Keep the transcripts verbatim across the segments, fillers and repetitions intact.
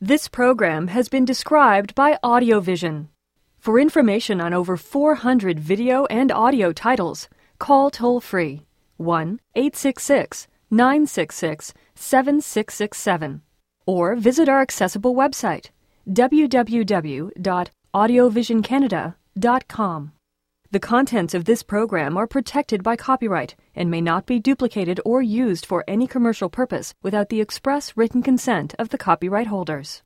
This program has been described by AudioVision. For information on over four hundred video and audio titles, call toll-free one eight six six, nine six six, seven six six seven or visit our accessible website w w w dot audio vision canada dot com. The contents of this program are protected by copyright and may not be duplicated or used for any commercial purpose without the express written consent of the copyright holders.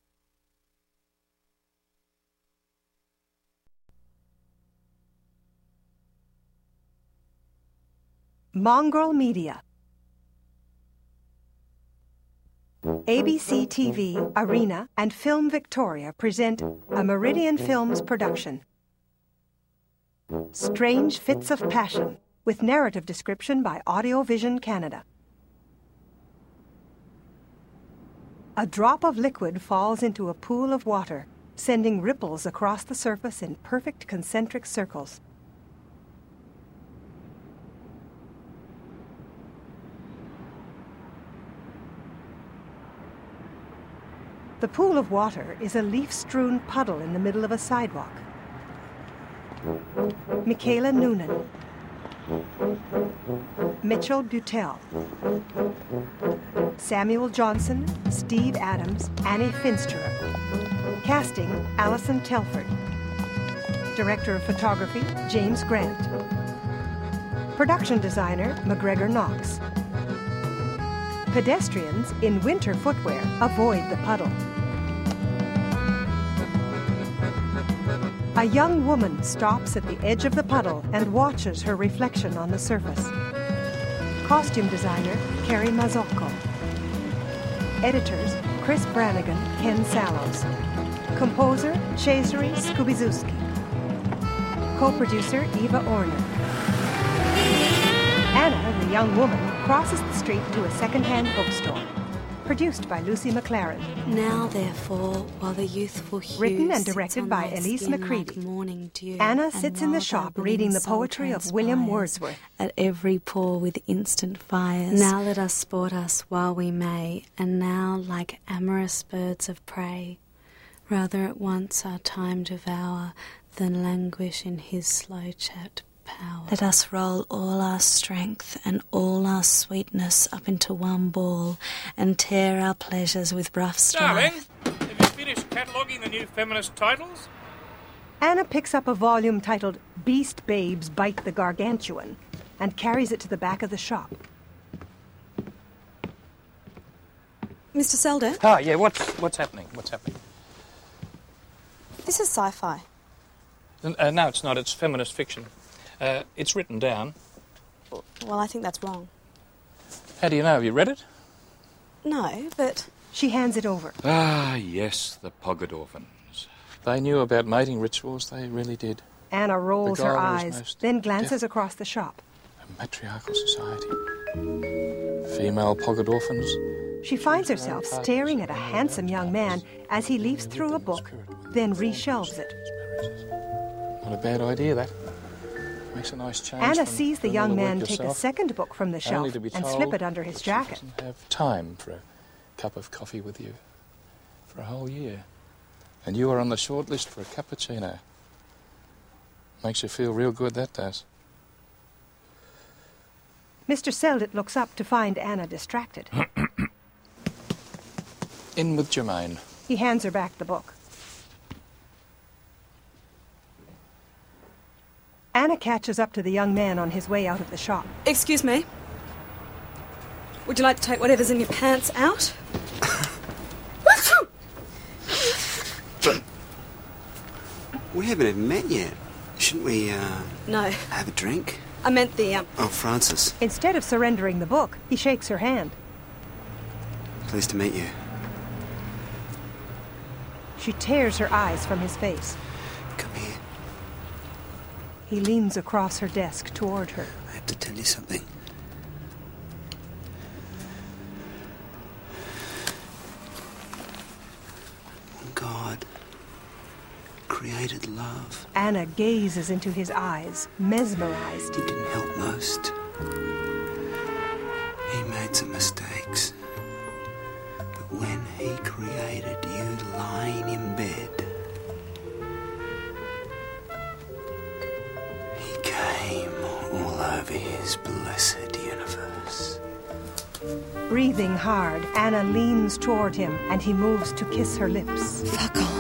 Mongrel Media. A B C T V, Arena, and Film Victoria present a Meridian Films production. Strange Fits of Passion, with narrative description by AudioVision Canada. A drop of liquid falls into a pool of water, sending ripples across the surface in perfect concentric circles. The pool of water is a leaf-strewn puddle in the middle of a sidewalk. Michaela Noonan, Mitchell Butel, Samuel Johnson, Steve Adams, Annie Finsterer. Casting, Alison Telford. Director of Photography, James Grant. Production designer, McGregor Knox. Pedestrians in winter footwear avoid the puddle. A young woman stops at the edge of the puddle and watches her reflection on the surface. Costume designer, Carrie Mazzocco. Editors, Chris Brannigan, Ken Sallows. Composer, Cesare Skubiszewski. Co-producer, Eva Orner. Anna, the young woman, crosses the street to a second-hand bookstore. Produced by Lucy McLaren. Now, therefore, while the youthful hue Written and directed by Elise McCready. Like Anna sits in the shop reading the poetry of William Wordsworth. At every pore with instant fires. Now let us sport us while we may, and now, like amorous birds of prey, rather at once our time devour than languish in his slow chat power. Let us roll all our strength and all our sweetness up into one ball and tear our pleasures with rough strife. Darling, have you finished cataloguing the new feminist titles? Anna picks up a volume titled Beast Babes Bite the Gargantuan and carries it to the back of the shop. Mister Selden? Ah, yeah, what's, what's happening? What's happening? This is sci-fi. Uh, no, it's not. It's feminist fiction. Uh, it's written down. Well, I think that's wrong. How do you know? Have you read it? No, but... She hands it over. Ah, yes, the Pogged orphans. They knew about mating rituals. They really did. Anna rolls her girl was eyes, most then glances deaf. across the shop. A matriarchal society. Female Pogged orphans. She finds herself staring at a handsome young man as he leafs through a book, then reshelves it. Not a bad idea, that. Makes a nice change. Anna from sees the doing young all man work take a yourself, second book from the only shelf to be and told slip it under his she jacket. doesn't have time for a cup of coffee with you for a whole year. And you are on the short list for a cappuccino. Makes you feel real good, that does. Mister Selden looks up to find Anna distracted. In with Germaine. He hands her back the book. Anna catches up to the young man on his way out of the shop. Excuse me. Would you like to take whatever's in your pants out? We haven't even met yet. Shouldn't we, uh... No. have a drink? I meant the, um... Oh, Francis. Instead of surrendering the book, he shakes her hand. Pleased to meet you. She tears her eyes from his face. Come here. He leans across her desk toward her. I have to tell you something. God created love. Anna gazes into his eyes, mesmerized. He didn't help most. He made some mistakes. But when he created you lying in bed, he came all over his blessed universe. Breathing hard, Anna leans toward him and he moves to kiss her lips. Fuck off.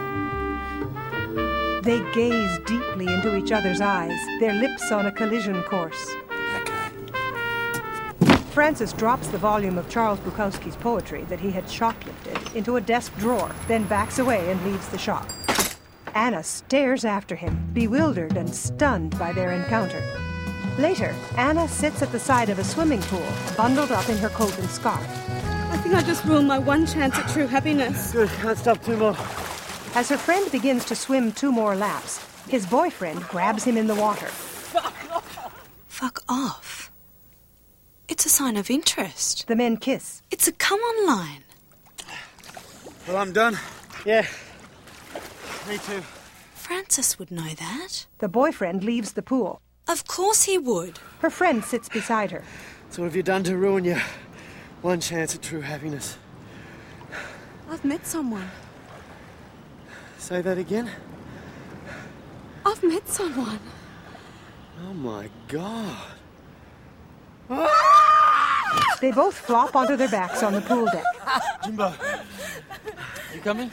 They gaze deeply into each other's eyes, their lips on a collision course. Okay. Francis drops the volume of Charles Bukowski's poetry that he had shoplifted into a desk drawer, then backs away and leaves the shop. Anna stares after him, bewildered and stunned by their encounter. Later, Anna sits at the side of a swimming pool, bundled up in her coat and scarf. I think I just ruined my one chance at true happiness. Good, can't stop too more. As her friend begins to swim two more laps, his boyfriend grabs him in the water. Fuck off. It's a sign of interest. The men kiss. It's a come-on line. Well, I'm done. Yeah. Me too. Francis would know that. The boyfriend leaves the pool. Of course he would. Her friend sits beside her. So what have you done to ruin your one chance at true happiness? I've met someone. Say that again? I've met someone. Oh my God. They both flop onto their backs on the pool deck. Jimbo. You coming?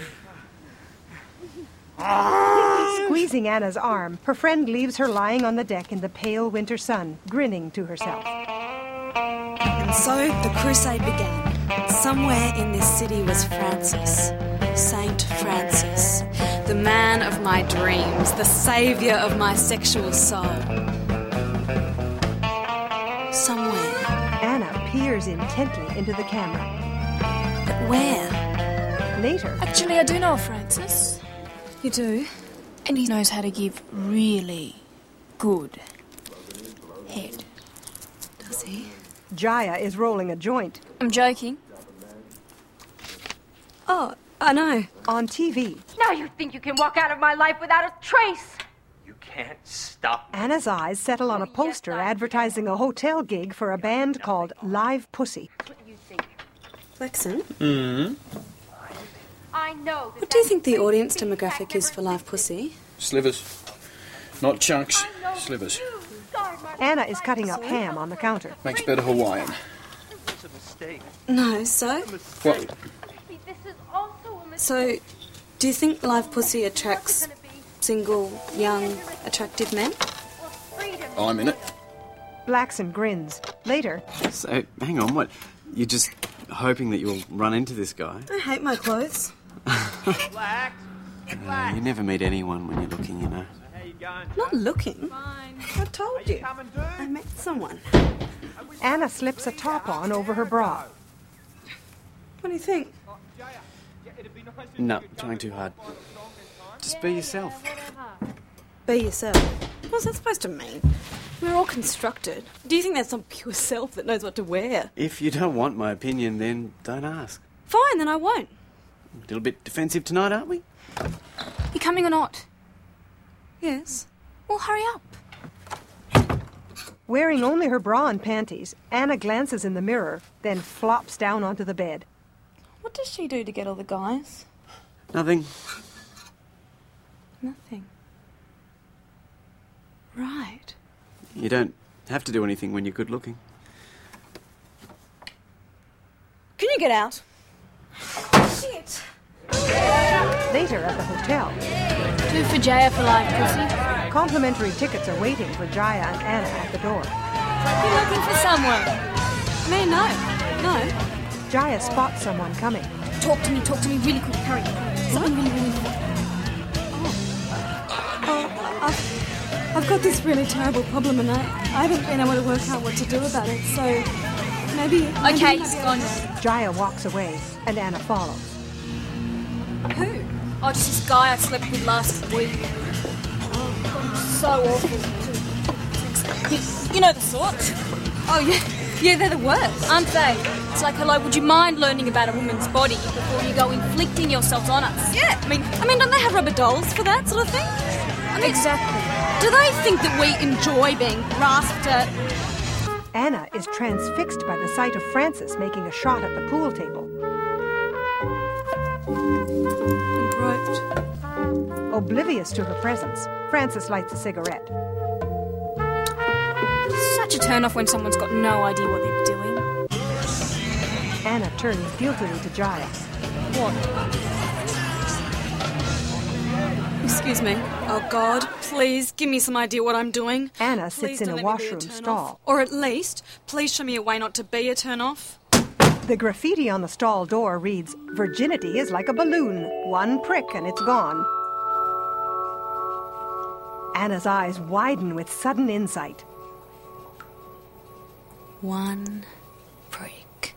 Squeezing Anna's arm, her friend leaves her lying on the deck in the pale winter sun, grinning to herself. And so the crusade began. Somewhere in this city was Francis. Saint Francis, the man of my dreams, the saviour of my sexual soul. Somewhere. Anna peers intently into the camera. But where? Later, Actually, I do know Francis. You do? And he knows how to give really good head. Does he? Jaya is rolling a joint. I'm joking. Oh, I know. On T V, Now you think you can walk out of my life without a trace. You can't stop me. Anna's eyes settle on a poster advertising a hotel gig for a band called Live Pussy. What do you think? Lexon? Mm-hmm. I know. What do you think the audience demographic is for Live Pussy? Slivers. Not chunks, slivers. Anna is cutting up ham on the counter. Makes better Hawaiian. It's a mistake. No, so? What? So, do you think Live Pussy attracts single, young, attractive men? I'm in it. Blackson grins. Later, So, hang on, what? You're just hoping that you'll run into this guy? I hate my clothes. Relax. Uh, you never meet anyone when you're looking, you know. How you going? Not looking. I told you. Coming, dude? I met someone. Anna slips a top on over her bra. What do you think? No, trying too hard. Just be yourself. Be yourself. What's that supposed to mean? We're all constructed. Do you think there's some pure self that knows what to wear? If you don't want my opinion, then don't ask. Fine, then I won't. A little bit defensive tonight, aren't we? You coming or not? Yes. Well, hurry up. Wearing only her bra and panties, Anna glances in the mirror, then flops down onto the bed. What does she do to get all the guys? Nothing. Nothing. Right. You don't have to do anything when you're good looking. Can you get out? Shit. Later at the hotel, Two for Jaya for Live Pussy. complimentary tickets are waiting for Jaya and Anna at the door. You looking for someone? Me, no. No. Jaya spots someone coming. Talk to me, talk to me really quick. Hurry. Something really, really important. Oh, I've, I've got this really terrible problem and I, I haven't been able to work out what to do about it, so maybe... Okay, maybe he's gone now. Jaya walks away, and Anna follows. Who? Oh, just this guy I slept with last week. Oh, so awful. You, you know the sort? Oh, yeah. Yeah, they're the worst. Aren't they? It's like, hello, would you mind learning about a woman's body before you go inflicting yourselves on us? Yeah. I mean, I mean, don't they have rubber dolls for that sort of thing? I mean, Exactly. do they think that we enjoy being grasped at? Anna is transfixed by the sight of Francis making a shot at the pool table. and groped. Oblivious to her presence, Frances lights a cigarette. Such a turn-off when someone's got no idea what they're doing. Anna turns guiltily to Jaya. What? Excuse me. Oh, God, please give me some idea what I'm doing. Anna Please sits in don't a let me be washroom turn-off. stall. Or at least, please show me a way not to be a turn-off. The graffiti on the stall door reads, "Virginity is like a balloon. One prick and it's gone." Anna's eyes widen with sudden insight. One prick.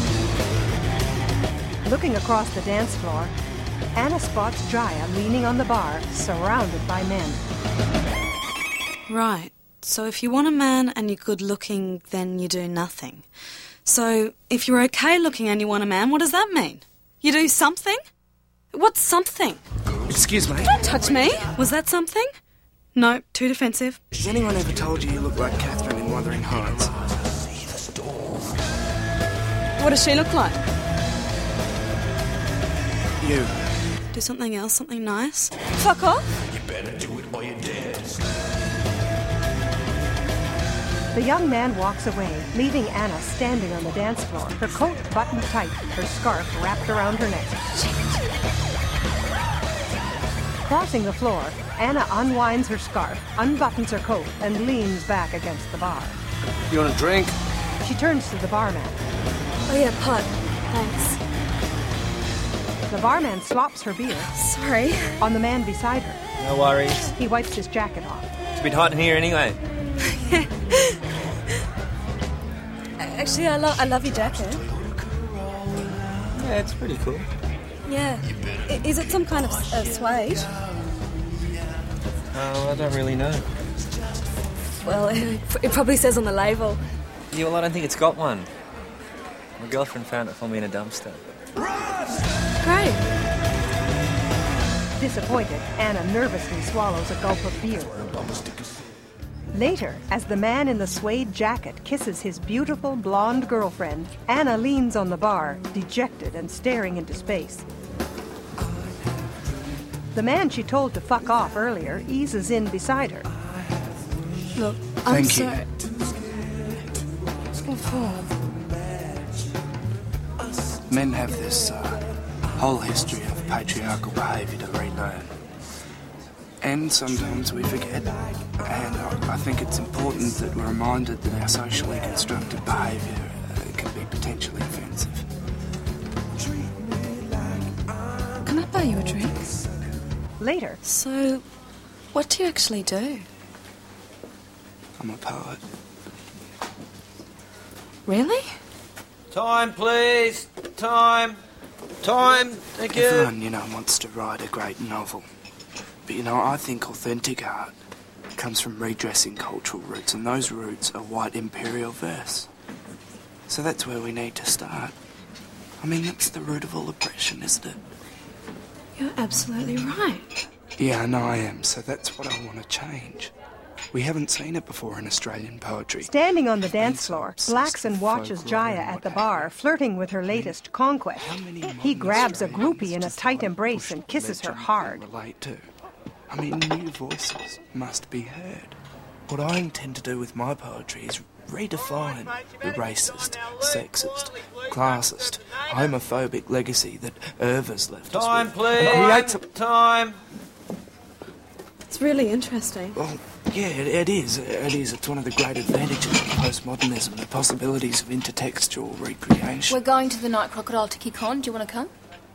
Looking across the dance floor, Anna spots Jaya leaning on the bar, surrounded by men. Right. So if you want a man and you're good looking, then you do nothing. So if you're okay looking and you want a man, what does that mean? You do something? What's something? Excuse me. Don't touch me. Was that something? No, too defensive. Has anyone ever told you you look like Catherine in Wuthering Heights? What does she look like? You. Do something else, something nice. Fuck off. You better do it or you're dead. The young man walks away, leaving Anna standing on the dance floor, her coat buttoned tight, her scarf wrapped around her neck. Crossing the floor, Anna unwinds her scarf, unbuttons her coat, and leans back against the bar. You want a drink? She turns to the barman. Oh yeah, pot. Thanks. The barman slops her beer. Sorry. On the man beside her. No worries. He wipes his jacket off. It's a bit hot in here anyway. Actually, I, lo- I love your jacket. Yeah, it's pretty cool. Yeah. I- is it some kind of uh, suede? Oh, I don't really know. Well, it, it probably says on the label. Yeah, well, I don't think it's got one. My girlfriend found it for me in a dumpster. Great. Disappointed, Anna nervously swallows a gulp of beer. Later, as the man in the suede jacket kisses his beautiful blonde girlfriend, Anna leans on the bar, dejected and staring into space. The man she told to fuck off earlier eases in beside her. Look, I'm Thank you. sorry. What for? Men have this uh, whole history of patriarchal behaviour to relearn. And sometimes we forget. And I, I think it's important that we're reminded that our socially constructed behaviour uh, can be potentially offensive. Can I buy you a drink? Later. So, what do you actually do? I'm a poet. Really? Time, please. Time. Time. Thank you. Everyone, you know, wants to write a great novel. But, you know, I think authentic art comes from redressing cultural roots, and those roots are white imperial verse. So that's where we need to start. I mean, that's the root of all oppression, isn't it? You're absolutely right. Yeah, I know I am, so that's what I want to change. We haven't seen it before in Australian poetry. Standing on the dance floor, Blackson watches Jaya at the bar, flirting with her latest conquest. He grabs a groupie in a tight embrace and kisses her hard. Relate to. I mean, new voices must be heard. What I intend to do with my poetry is redefine the racist, sexist, classist, homophobic legacy that Irva's left us Time, with. please. And create some... Time. It's really interesting. Well, yeah, it, it is. It is. It's one of the great advantages of postmodernism, the possibilities of intertextual recreation. We're going to the Night Crocodile to kick on. Do you want to come?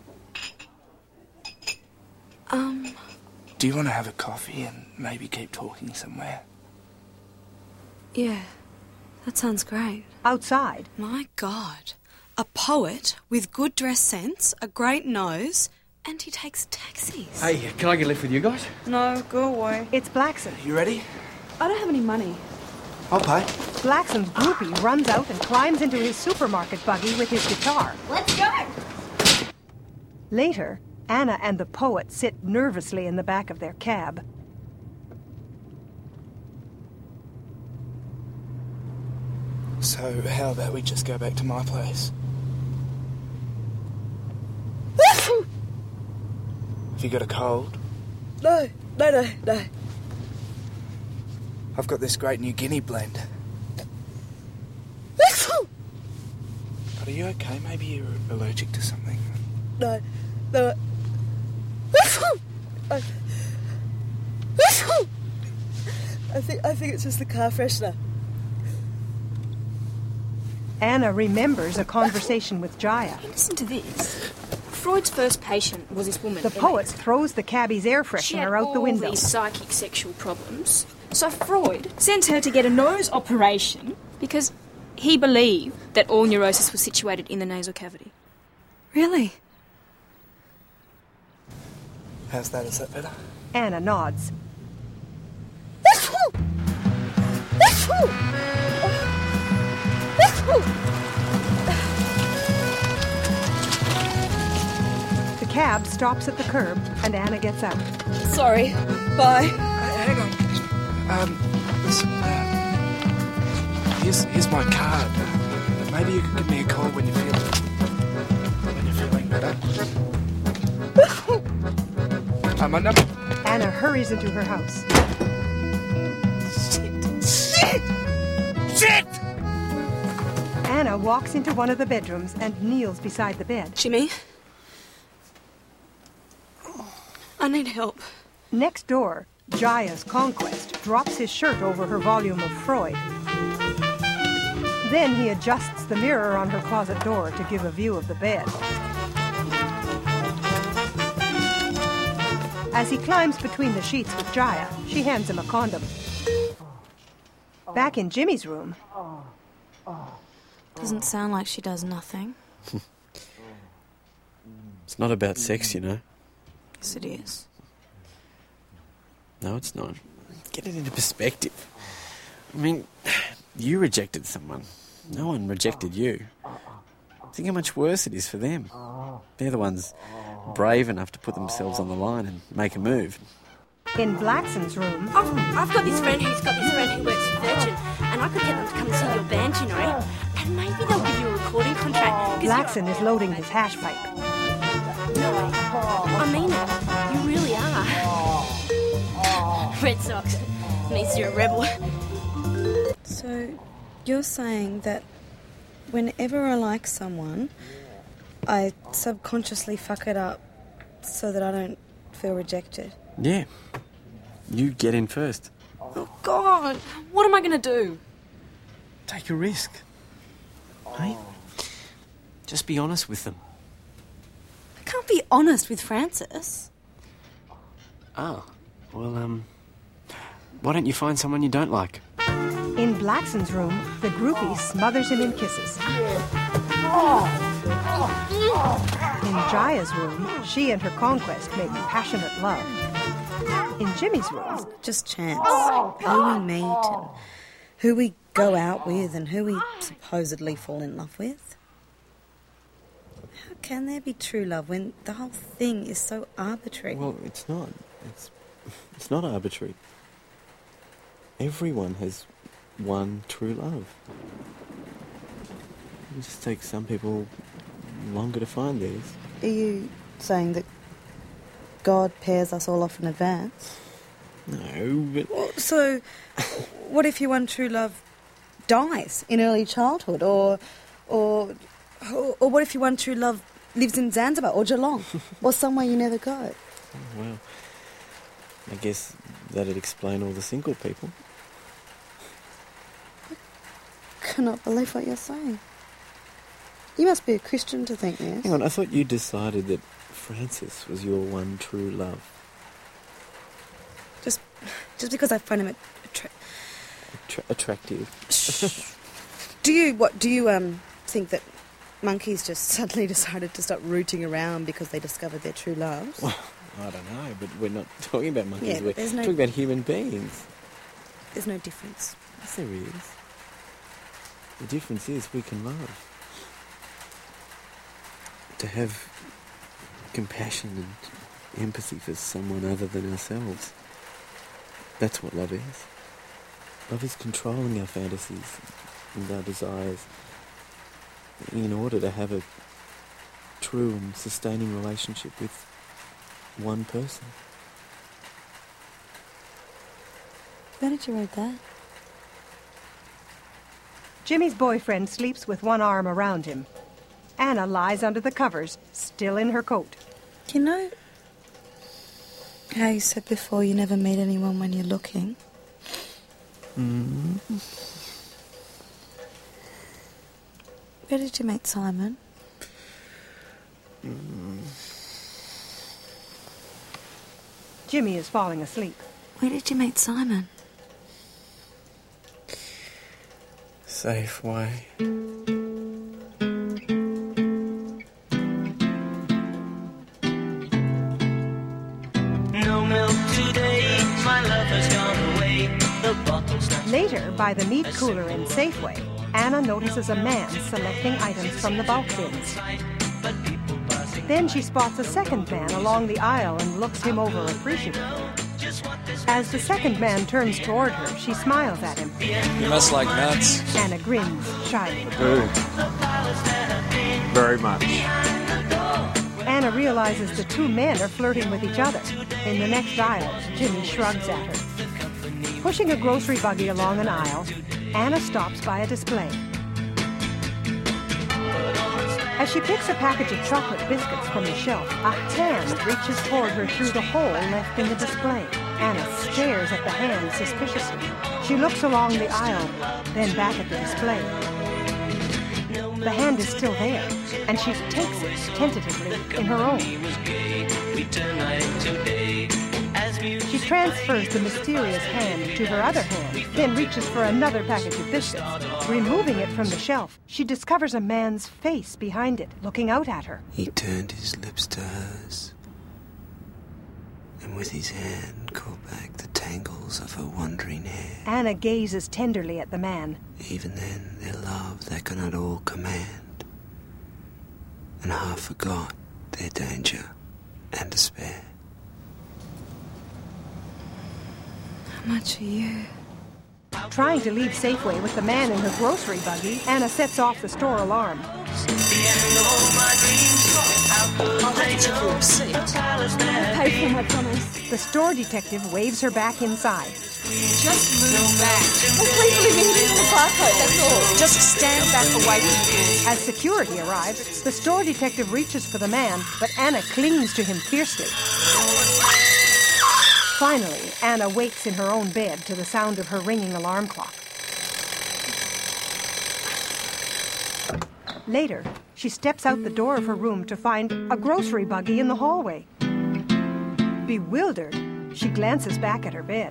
Um... Do you want to have a coffee and maybe keep talking somewhere? Yeah, that sounds great. Outside. My God. A poet with good dress sense, a great nose, and he takes taxis. Hey, can I get a lift with you guys? No, go away. It's Blackson. You ready? I don't have any money. I'll pay. Blackson's groupie runs out and climbs into his supermarket buggy with his guitar. Let's go! Later, Anna and the poet sit nervously in the back of their cab. So, how about we just go back to my place? Have you got a cold? No, no, no, no. I've got this great New Guinea blend. But are you okay? Maybe you're allergic to something. No, no. I, I think I think it's just the car freshener. Anna remembers a conversation with Jaya. Listen to this. Freud's first patient was this woman. The poet throws the cabbie's air freshener out the window. She had all these psychic sexual problems. So Freud sent her to get a nose operation because he believed that all neurosis was situated in the nasal cavity. Really? How's that? Is that better? Anna nods. The cab stops at the curb and Anna gets out. Sorry. Bye. Hang on. Um, listen, uh, here's, here's my card. Maybe you could give me a call when you feel when you're feeling better. uh, my number. Anna hurries into her house. Shit! Shit! Shit! Anna walks into one of the bedrooms and kneels beside the bed. Jimmy? I need help. Next door, Jaya's conquest drops his shirt over her volume of Freud. Then he adjusts the mirror on her closet door to give a view of the bed. As he climbs between the sheets with Jaya, she hands him a condom. Back in Jimmy's room... Doesn't sound like she does nothing. It's not about sex, you know. Yes, it is. No, it's not. Get it into perspective. I mean, you rejected someone. No one rejected you. Think how much worse it is for them. They're the ones brave enough to put themselves on the line and make a move. In Blackson's room... I've, I've got this friend who's got this friend who works for Virgin, and I could get them to come and sing your band, you know. And maybe they'll give you a recording contract. Blackson is loading his hash pipe. No, I mean it. You really are. Red Sox means you're a rebel. So, you're saying that whenever I like someone, I subconsciously fuck it up so that I don't feel rejected? Yeah. You get in first. Oh, God. What am I going to do? Take a risk. Hey? Just be honest with them. I can't be honest with Francis. Oh. Well, um... why don't you find someone you don't like? In Blackson's room, the groupie smothers him in kisses. In Jaya's room, she and her conquest make passionate love. In Jimmy's room... Just chance. Who we meet and who we go out with and who we supposedly fall in love with. How can there be true love when the whole thing is so arbitrary? Well, it's not. It's, it's not arbitrary. Everyone has one true love. It just takes some people longer to find theirs. Are you saying that God pairs us all off in advance? No, but... Well, so, what if your one true love dies in early childhood? Or, or, or, or what if your one true love lives in Zanzibar or Geelong? Or somewhere you never go? Well, I guess that'd explain all the single people. I cannot believe what you're saying. You must be a Christian to think this. Hang on, I thought you decided that Francis was your one true love. Just just because I find him attra- Attra- attractive. Do you, what, do you um think that monkeys just suddenly decided to stop rooting around because they discovered their true loves? Well, I don't know, but we're not talking about monkeys. Yeah, we're there's no- talking about human beings. There's no difference. Yes, there is. The difference is we can love. To have compassion and empathy for someone other than ourselves. That's what love is. Love is controlling our fantasies and our desires in order to have a true and sustaining relationship with one person. Where did you read that? Jimmy's boyfriend sleeps with one arm around him. Anna lies under the covers, still in her coat. You know how you said before you never meet anyone when you're looking? Mm. Where did you meet Simon? Mm. Jimmy is falling asleep. Where did you meet Simon? Safeway. No milk today, my love has gone away. The bottle's not. Later, by the meat cooler in Safeway, Anna notices a man selecting items from the bulk bins. Then she spots a second man along the aisle and looks him over appreciatively. As the second man turns toward her, she smiles at him. You must like nuts. Anna grins shyly. Boo. Very much. Anna realizes the two men are flirting with each other. In the next aisle, Jimmy shrugs at her. Pushing a grocery buggy along an aisle, Anna stops by a display. As she picks a package of chocolate biscuits from the shelf, a hand reaches toward her through the hole left in the display. Anna stares at the hand suspiciously. She looks along the aisle, then back at the display. The hand is still there, and she takes it tentatively in her own. She transfers the mysterious hand to her other hand, then reaches for another package of biscuits. Removing it from the shelf, she discovers a man's face behind it, looking out at her. He turned his lips to hers, and with his hand caught back the tangles of her wandering hair. Anna gazes tenderly at the man. Even then, their love they could not all command, and half forgot their danger and despair. How much are you? Trying to leave Safeway with the man in her grocery buggy, Anna sets off the store alarm. I'll have to check your receipt. I'll pay for my promise. The store detective waves her back inside. Just move back. I'll playfully meet you in the barcode, that's all. Just stand back away from the doors. As security arrives, the store detective reaches for the man, but Anna clings to him fiercely. Finally, Anna wakes in her own bed to the sound of her ringing alarm clock. Later, she steps out the door of her room to find a grocery buggy in the hallway. Bewildered, she glances back at her bed.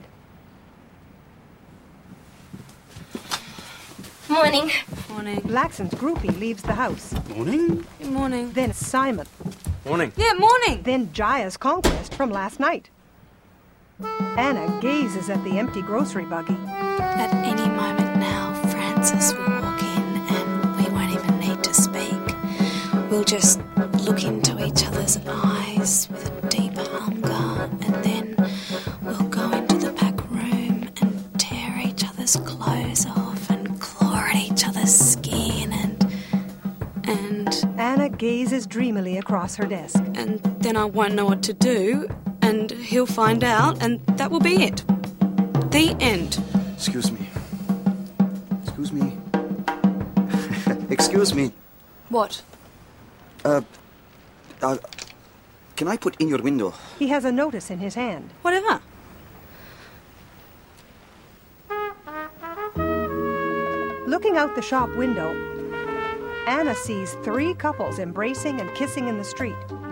Morning. Morning. Blackson's groupie leaves the house. Morning? Good morning. Then Simon. Morning. Yeah, morning. Then Jaya's conquest from last night. Anna gazes at the empty grocery buggy. At any moment now, Francis will walk in and we won't even need to speak. We'll just look into each other's eyes with a deep hunger, and then we'll go into the back room and tear each other's clothes off and claw at each other's skin and... and... Anna gazes dreamily across her desk. And then I won't know what to do, and he'll find out, and that will be it. The end. Excuse me. Excuse me. Excuse me. What? Uh, uh, can I put in your window? He has a notice in his hand. Whatever. Looking out the shop window, Anna sees three couples embracing and kissing in the street.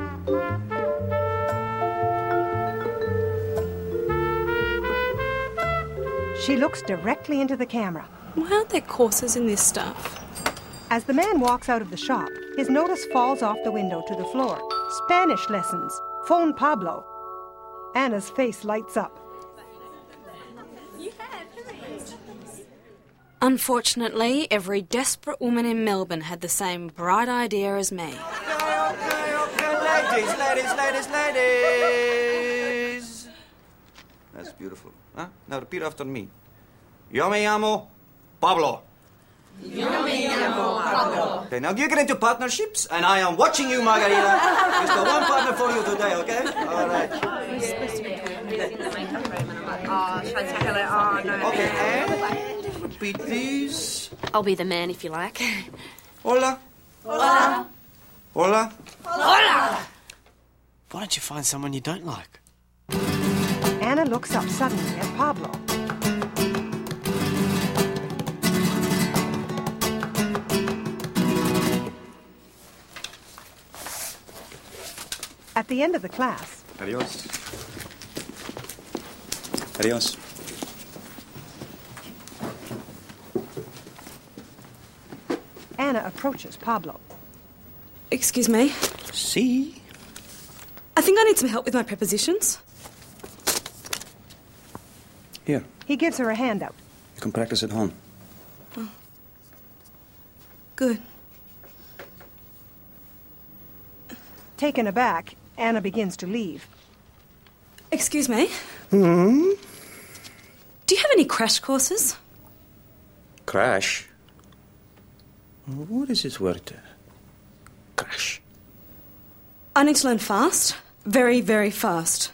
She looks directly into the camera. Why aren't there courses in this stuff? As the man walks out of the shop, his notice falls off the window to the floor. Spanish lessons. Phone Pablo. Anna's face lights up. Unfortunately, every desperate woman in Melbourne had the same bright idea as me. Okay, okay, okay, ladies, ladies, ladies, ladies. That's beautiful. Huh? Now repeat after me. Yo me llamo Pablo. Okay, now you get into partnerships, and I am watching you, Margarita. There's the one partner for you today, okay? All right. Okay, and repeat these. I'll be the man if you like. Hola. Hola. Hola. Hola. Why don't you find someone you don't like? Anna looks up suddenly at Pablo. At the end of the class... Adios. Adios. Anna approaches Pablo. Excuse me? See? I think I need some help with my prepositions. Here, He gives her a handout. you can practice at home. Oh. Good. Taken aback, Anna begins to leave. Excuse me? Hmm? Do you have any crash courses? Crash? What is this word? Crash. I need to learn fast. Very, very fast.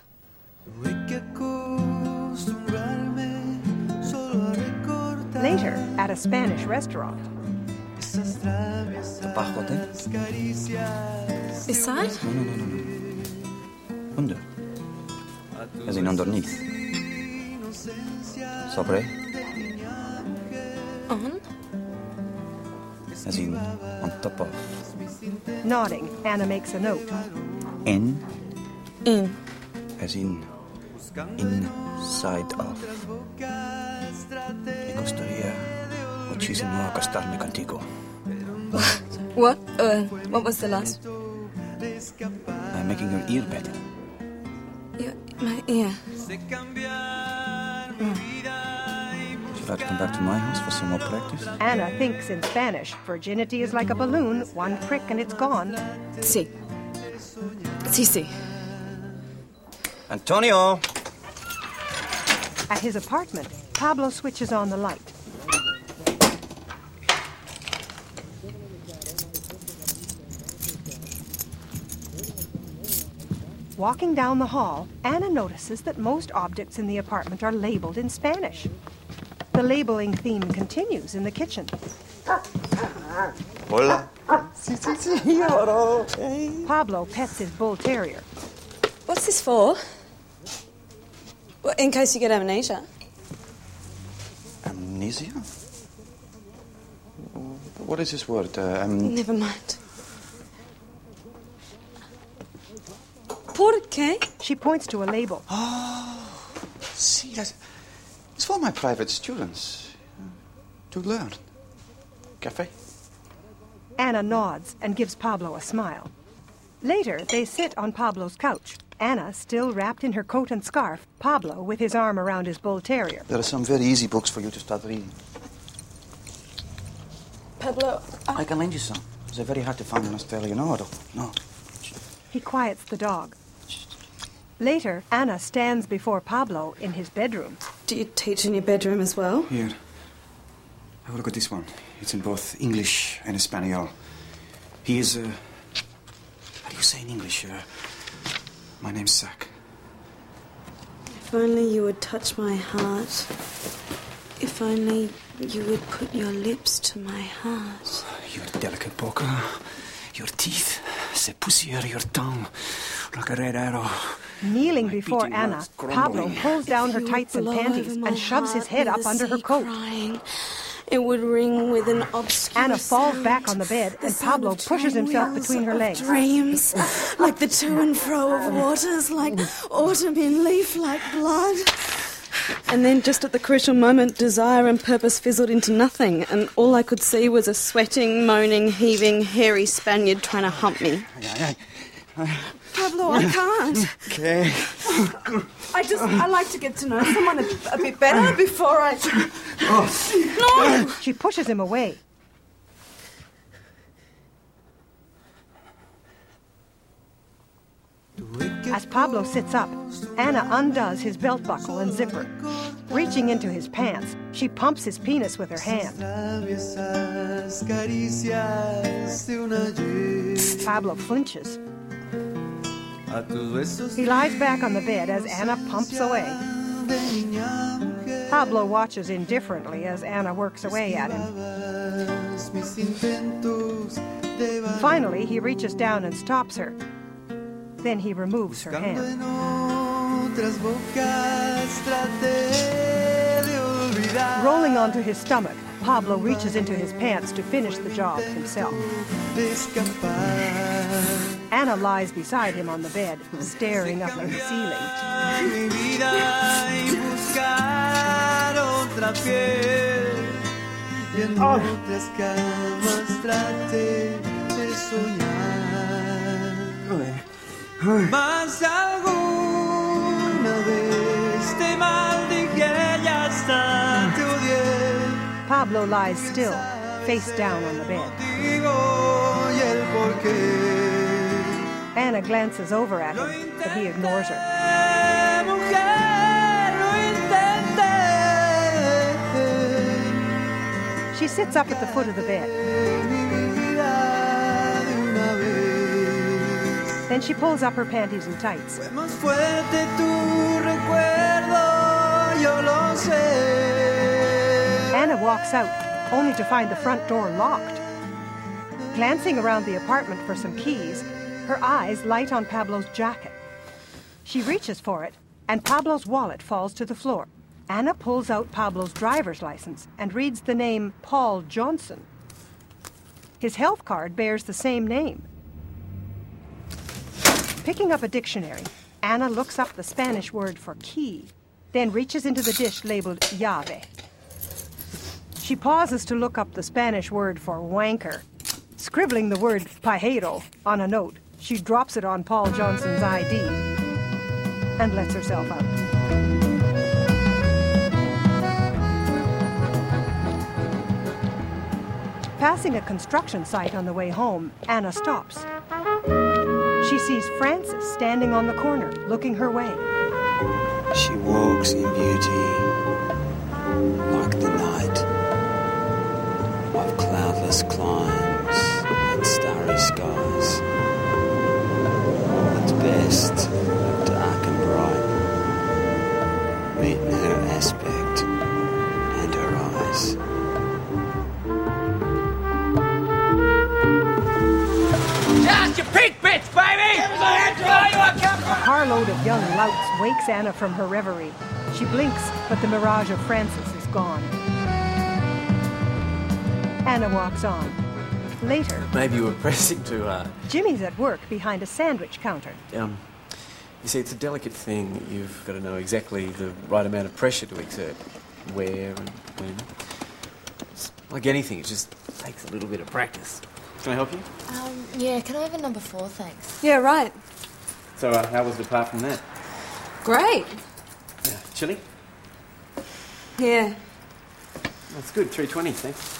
Later, at a Spanish restaurant. Tapajote? This side? No, no, no, no, no. Under. As in underneath. Sobre. On? As in on top of. Nodding, Anna makes a note. In. In. As in inside of. Me gustaría muchísimo acostarme contigo. What? Uh, what was the last? I'm making your ear better. Yeah, my ear. Would you like to come back to my house for some more practice? Anna thinks in Spanish. Virginity is like a balloon. One prick and it's gone. Sí. Sí, sí. Antonio! At his apartment, Pablo switches on the light. Walking down the hall, Anna notices that most objects in the apartment are labeled in Spanish. The labeling theme continues in the kitchen. Hola. Pablo pets his bull terrier. What's this for? Well, in case you get amnesia. Amnesia? What is this word? Uh, um... Never mind. ¿Por qué? She points to a label. Oh, see, that's, it's for my private students to learn. Cafe? Anna nods and gives Pablo a smile. Later, they sit on Pablo's couch. Anna, still wrapped in her coat and scarf, Pablo with his arm around his bull terrier. There are some very easy books for you to start reading. Pablo, I... I can lend you some. They're very hard to find in Australia. No, no, no. He quiets the dog. Later, Anna stands before Pablo in his bedroom. Do you teach in your bedroom as well? Here. Have a look at this one. It's in both English and Espanol. He is, uh... how do you say in English? Uh, my name's Zach. If only you would touch my heart. If only you would put your lips to my heart. Your delicate boca, your teeth, se pusiera your tongue like a red arrow. Kneeling before Anna, Pablo pulls down her tights and panties and shoves his head up under her coat. Crying, it would ring with an obscure Anna falls sound, back on the bed and Pablo pushes himself between her legs. Dreams, like the to and fro of waters, like autumn in leaf, like blood. And then just at the crucial moment, desire and purpose fizzled into nothing, and all I could see was a sweating, moaning, heaving, hairy Spaniard trying to hump me. I, I, I... Pablo, I can't. Okay. I just, I like to get to know someone a, a bit better before I... Oh. No! She pushes him away. As Pablo sits up, Anna undoes his belt buckle and zipper. Reaching into his pants, she pumps his penis with her hand. Pablo flinches. He lies back on the bed as Anna pumps away. Pablo watches indifferently as Anna works away at him. Finally, he reaches down and stops her. Then he removes her hand. Rolling onto his stomach, Pablo reaches into his pants to finish the job himself. Anna lies beside him on the bed, staring up at the ceiling. Más alguna vez te maldije y hasta te odié. Pablo lies still, face down on the bed. Digo y el porqué. Anna glances over at him, but he ignores her. Mujer, lo intenté. She sits up at the foot of the bed. Then she pulls up her panties and tights. Más fuerte tu recuerdo, yo lo sé. Anna walks out, only to find the front door locked. Glancing around the apartment for some keys, her eyes light on Pablo's jacket. She reaches for it, and Pablo's wallet falls to the floor. Anna pulls out Pablo's driver's license and reads the name Paul Johnson. His health card bears the same name. Picking up a dictionary, Anna looks up the Spanish word for key, then reaches into the dish labeled llave. She pauses to look up the Spanish word for wanker. Scribbling the word pajero on a note, she drops it on Paul Johnson's I D and lets herself out. Passing a construction site on the way home, Anna stops. She sees Frances standing on the corner, looking her way. She walks in beauty like the night of cloudless climes and starry skies. At best, dark and bright, meet in her aspect and her eyes. Just you pig bitch, baby! A carload of young louts wakes Anna from her reverie. She blinks, but the mirage of Frances is gone. Anna walks on. Later, Maybe you were pressing too hard. Jimmy's at work behind a sandwich counter. Um, you see, it's a delicate thing. You've got to know exactly the right amount of pressure to exert, where and when. It's like anything, it just takes a little bit of practice. Can I help you? Um, yeah, can I have a number four, thanks? Yeah, right. So, uh, how was it apart from that? Great. Yeah, chilly? Yeah. That's good, three twenty, thanks.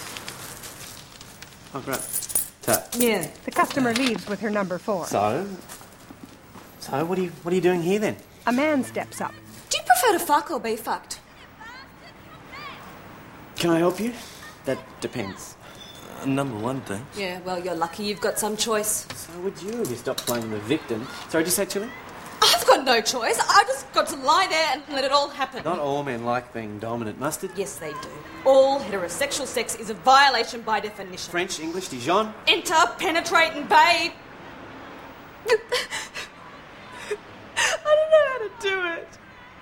Oh, great. Tut. Yeah. The customer leaves with her number four. So? So, what are you, what are you doing here then? A man steps up. Do you prefer to fuck or be fucked? Can I help you? That depends. Uh, number one, thanks. Yeah, well, you're lucky you've got some choice. So would you if you stopped playing the victim. Sorry, did you say chilly? I've got no choice. I just got to lie there and let it all happen. Not all men like being dominant. Mustard? Yes, they do. All heterosexual sex is a violation by definition. French, English, Dijon? Enter, penetrate and bathe. I don't know how to do it.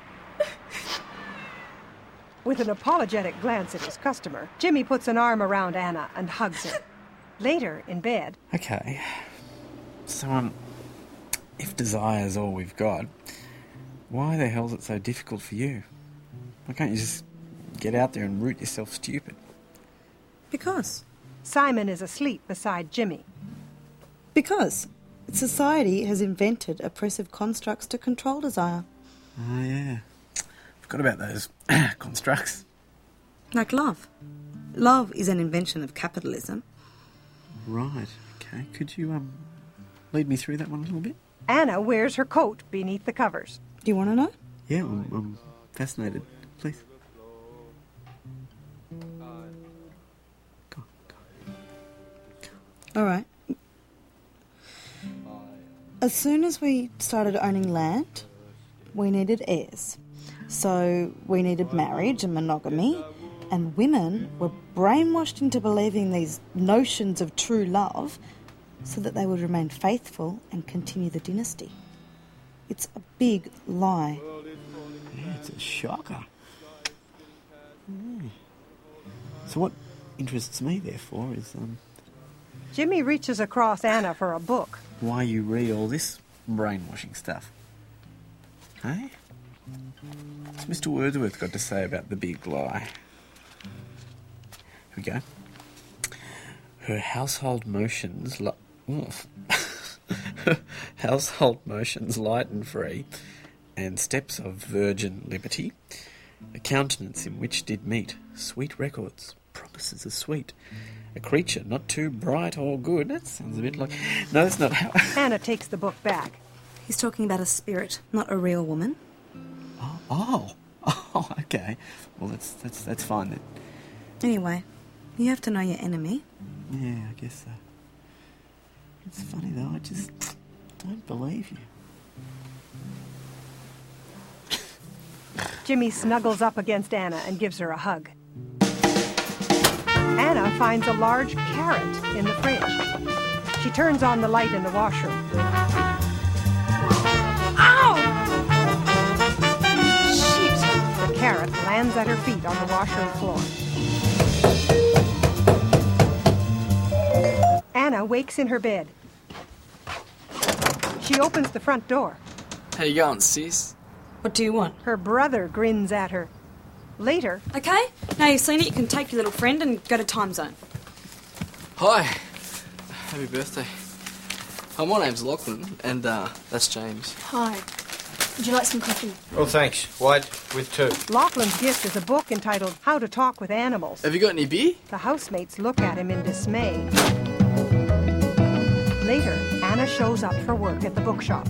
With an apologetic glance at his customer, Jimmy puts an arm around Anna and hugs her. Later, in bed... Okay. So, um, if desire's all we've got, why the hell's it so difficult for you? Why can't you just get out there and root yourself stupid? Because. Simon is asleep beside Jimmy. Because. Society has invented oppressive constructs to control desire. Oh, yeah. Forgot about those constructs. Like love. Love is an invention of capitalism. Right, okay. Could you, um, lead me through that one a little bit? Anna wears her coat beneath the covers. Do you want to know? Yeah, I'm, I'm fascinated. please. All right. As soon as we started owning land, we needed heirs. So we needed marriage and monogamy, and women were brainwashed into believing these notions of true love so that they would remain faithful and continue the dynasty. It's a big lie. Yeah, it's a shocker. Mm. So what interests me, therefore, is um, Jimmy reaches across Anna for a book. why you read all this brainwashing stuff. Hey? What's Mister Wordsworth got to say about the big lie? Here we go. Her household motions... Li- Her household motions light and free, and steps of virgin liberty, a countenance in which did meet sweet records, promises are sweet, a creature not too bright or good. That sounds a bit like... No, that's not how... Anna takes the book back. He's talking about a spirit, not a real woman. Oh, oh, okay. Well, that's that's that's fine then. Anyway, you have to know your enemy. Yeah, I guess so. It's funny though, I just don't believe you. Jimmy snuggles up against Anna and gives her a hug. Anna finds a large carrot in the fridge. She turns on the light in the washroom. Ow! Shit! The carrot lands at her feet on the washroom floor. Anna wakes in her bed. She opens the front door. How you going, sis? What do you want? Her brother grins at her. Later... Okay, now you've seen it, you can take your little friend and go to time zone. Hi. Happy birthday. Oh, my name's Lachlan, and uh, that's James. Hi. Would you like some coffee? Oh, thanks. White with two. Lachlan's gift is a book entitled How to Talk with Animals. Have you got any beer? The housemates look at him in dismay. Later, Anna shows up for work at the bookshop.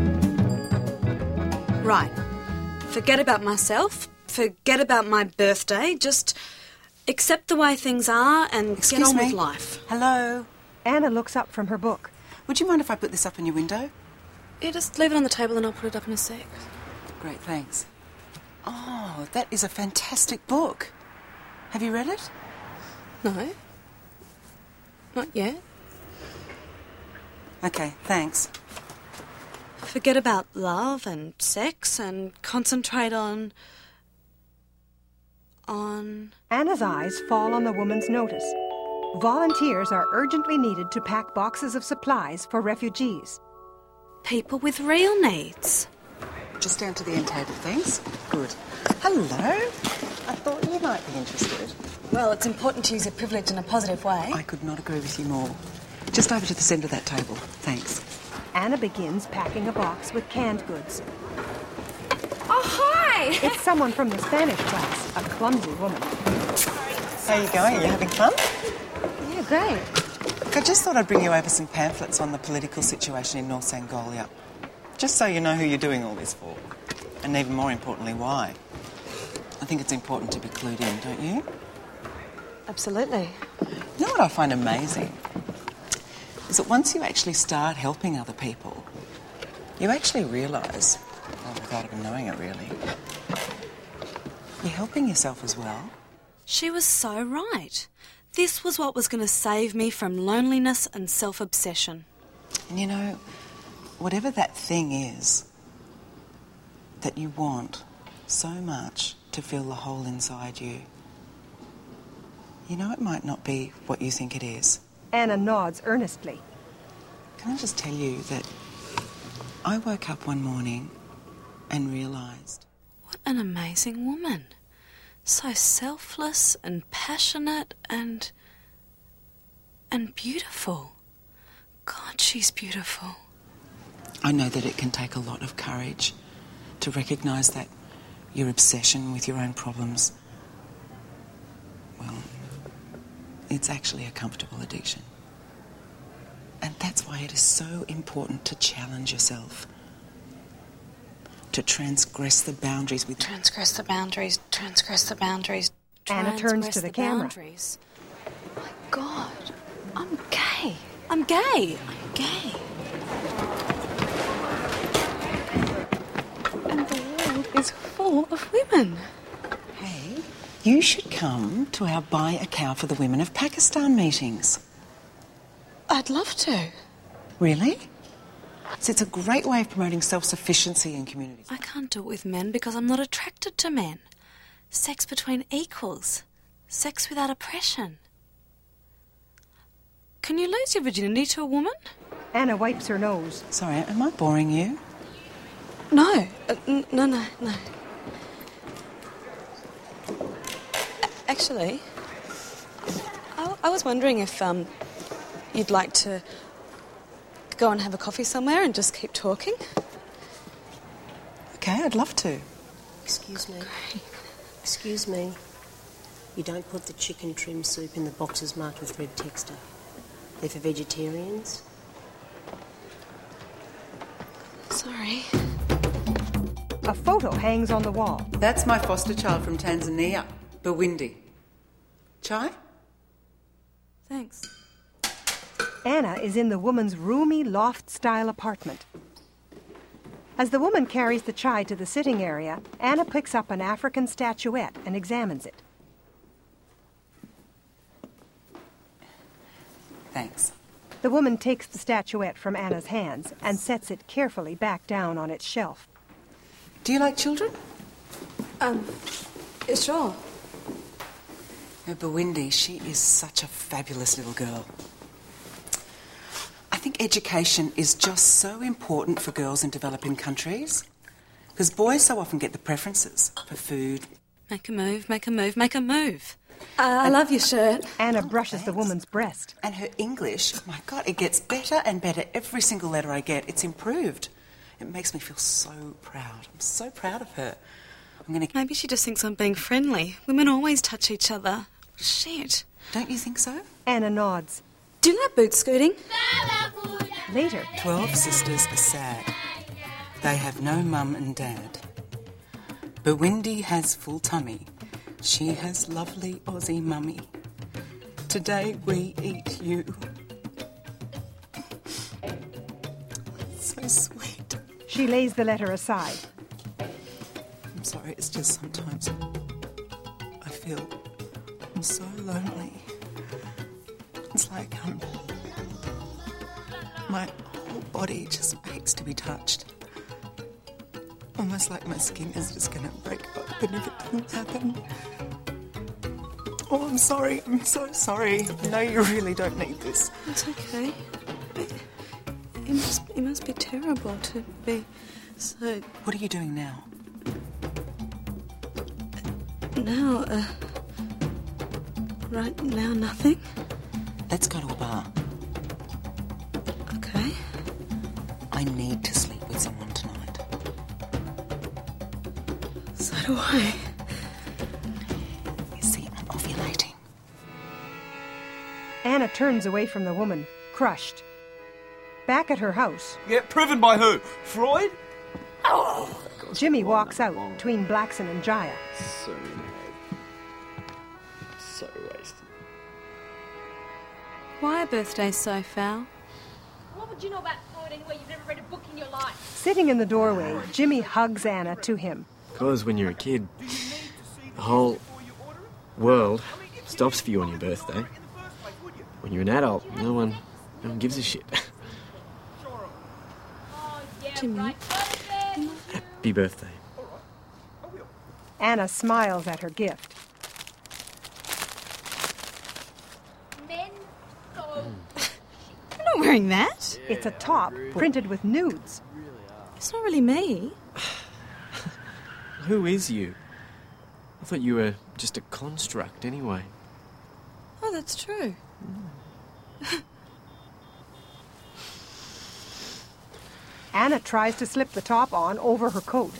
Right. Forget about myself. Forget about my birthday. Just accept the way things are and Excuse get on me? with life. Hello? Anna looks up from her book. Would you mind if I put this up in your window? Yeah, just leave it on the table and I'll put it up in a sec. Great, thanks. Oh, that is a fantastic book. Have you read it? No. Not yet. Okay, thanks. Forget about love and sex and concentrate on... on... Anna's eyes fall on the woman's notice. Volunteers are urgently needed to pack boxes of supplies for refugees. People with real needs. Just down to the end table, thanks. Good. Hello. I thought you might be interested. Well, it's important to use your privilege in a positive way. I could not agree with you more. Just over to the centre of that table. Thanks. Anna begins packing a box with canned goods. Oh, hi! It's someone from the Spanish class, a clumsy woman. How are you going? Are you having fun? Yeah, great. Look, I just thought I'd bring you over some pamphlets on the political situation in North Sangolia. Just so you know who you're doing all this for. And even more importantly, why. I think it's important to be clued in, don't you? Absolutely. You know what I find amazing? Is that once you actually start helping other people, you actually realise, well, without even knowing it really, you're helping yourself as well. She was so right. This was what was going to save me from loneliness and self-obsession. And you know, whatever that thing is that you want so much to fill the hole inside you, you know it might not be what you think it is. Anna nods earnestly. Can I just tell you that I woke up one morning and realised... What an amazing woman. So selfless and passionate and... and beautiful. God, she's beautiful. I know that it can take a lot of courage to recognise that your obsession with your own problems, well, it's actually a comfortable addiction. And that's why it is so important to challenge yourself. to transgress the boundaries with... Transgress the boundaries, transgress the boundaries. Anna turns to the, the camera. Boundaries. My God, I'm gay. I'm gay. I'm gay. And the world is full of women. Hey, you should come to our Buy a Cow for the Women of Pakistan meetings. I'd love to. Really? So it's a great way of promoting self-sufficiency in communities. I can't do it with men because I'm not attracted to men. Sex between equals. Sex without oppression. Can you lose your virginity to a woman? Anna wipes her nose. Sorry, am I boring you? No. Uh, n- no, no, no. A- actually, I-, I was wondering if um, you'd like to go and have a coffee somewhere and just keep talking. Okay, I'd love to. Excuse me. Excuse me. You don't put the chicken trim soup in the boxes marked with red texture. They're for vegetarians. Sorry. A photo hangs on the wall. That's my foster child from Tanzania, Bawindi. Chai? Thanks. Anna is in the woman's roomy loft-style apartment. As the woman carries the chai to the sitting area, Anna picks up an African statuette and examines it. Thanks. The woman takes the statuette from Anna's hands and sets it carefully back down on its shelf. Do you like children? Um, sure. Now, Bawindi, she is such a fabulous little girl. I think education is just so important for girls in developing countries. Because boys so often get the preferences for food. Make a move, make a move, make a move. Uh, I love your shirt. Anna brushes the woman's breast. And her English, oh my God, it gets better and better. Every single letter I get, it's improved. It makes me feel so proud. I'm so proud of her. I'm going to... Maybe she just thinks I'm being friendly. Women always touch each other. Shit. Don't you think so? Anna nods. Do you like boot scooting? Later. Twelve sisters are sad. They have no mum and dad. Bawindi has full tummy. She has lovely Aussie mummy. Today we eat you. So sweet. She lays the letter aside. I'm sorry, it's just sometimes I feel I'm so lonely. It's like um, my whole body just aches to be touched. Almost like my skin is just going to break open if it doesn't happen. Oh, I'm sorry. I'm so sorry. I know you really don't need this. It's okay. It, it, must, it must be terrible to be so... What are you doing now? Now, uh... Right now, nothing. Let's go to a bar. Okay. I need to sleep with someone tonight. So do I. You see, I'm ovulating. Anna turns away from the woman, crushed. Back at her house... Yeah, proven by who? Freud? Oh! Jimmy walks out between Blackson and Jaya. So So wasted. Why are birthdays so foul? What would you know about Freud anyway? You've never read a book in your life. Sitting in the doorway, Jimmy hugs Anna to him. Because when you're a kid, the whole world stops for you on your birthday. When you're an adult, no one, no one gives a shit. Jimmy. Happy birthday. Anna smiles at her gift. Men so... I'm not wearing that. It's a top printed with nudes. It's not really me. Who is you? I thought you were just a construct anyway. Oh, that's true. Anna tries to slip the top on over her coat.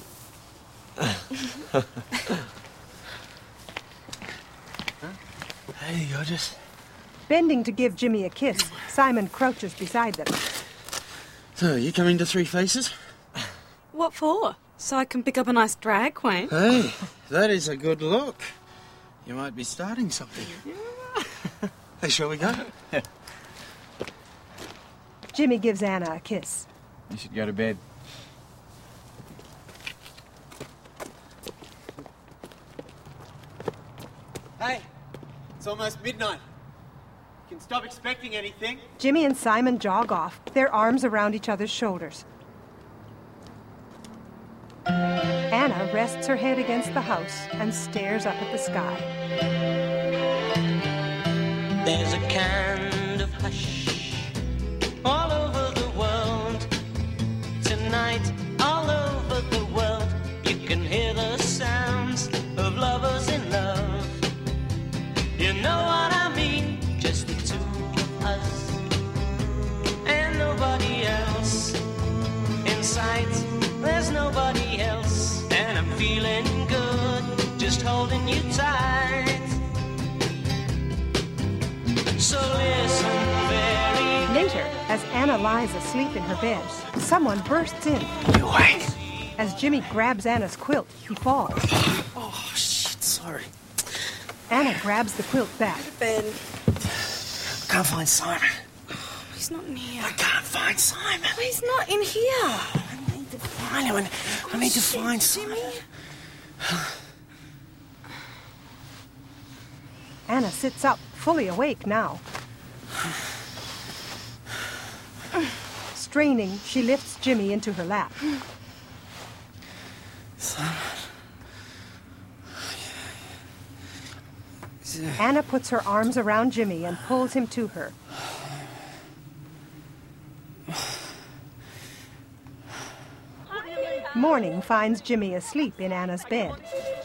Hey, you're just... Bending to give Jimmy a kiss, Simon crouches beside them. So, you coming to Three Faces? What for? So I can pick up a nice drag queen. Hey, that is a good look. You might be starting something. Hey, shall we go? Jimmy gives Anna a kiss. You should go to bed. Hey, it's almost midnight. You can stop expecting anything. Jimmy and Simon jog off, their arms around each other's shoulders. Anna rests her head against the house and stares up at the sky. There's a kind of hush all over the world. Tonight, all over the world, you can hear the sounds of lovers in love. You know what I mean? Just the two of us and nobody else. In sight, there's nobody else, and I'm feeling good, just holding you tight. So listen very. Later, as Anna lies asleep in her bed, someone bursts in. You wait. As Jimmy grabs Anna's quilt, he falls. Oh, shit, sorry. Anna grabs the quilt back. Ben. I can't find Simon. He's not in here. I can't find Simon. He's not in here. I need to find him. I need to find Simon. Anna sits up, fully awake now. Straining, she lifts Jimmy into her lap. Simon. Anna puts her arms around Jimmy and pulls him to her. Morning finds Jimmy asleep in Anna's bed.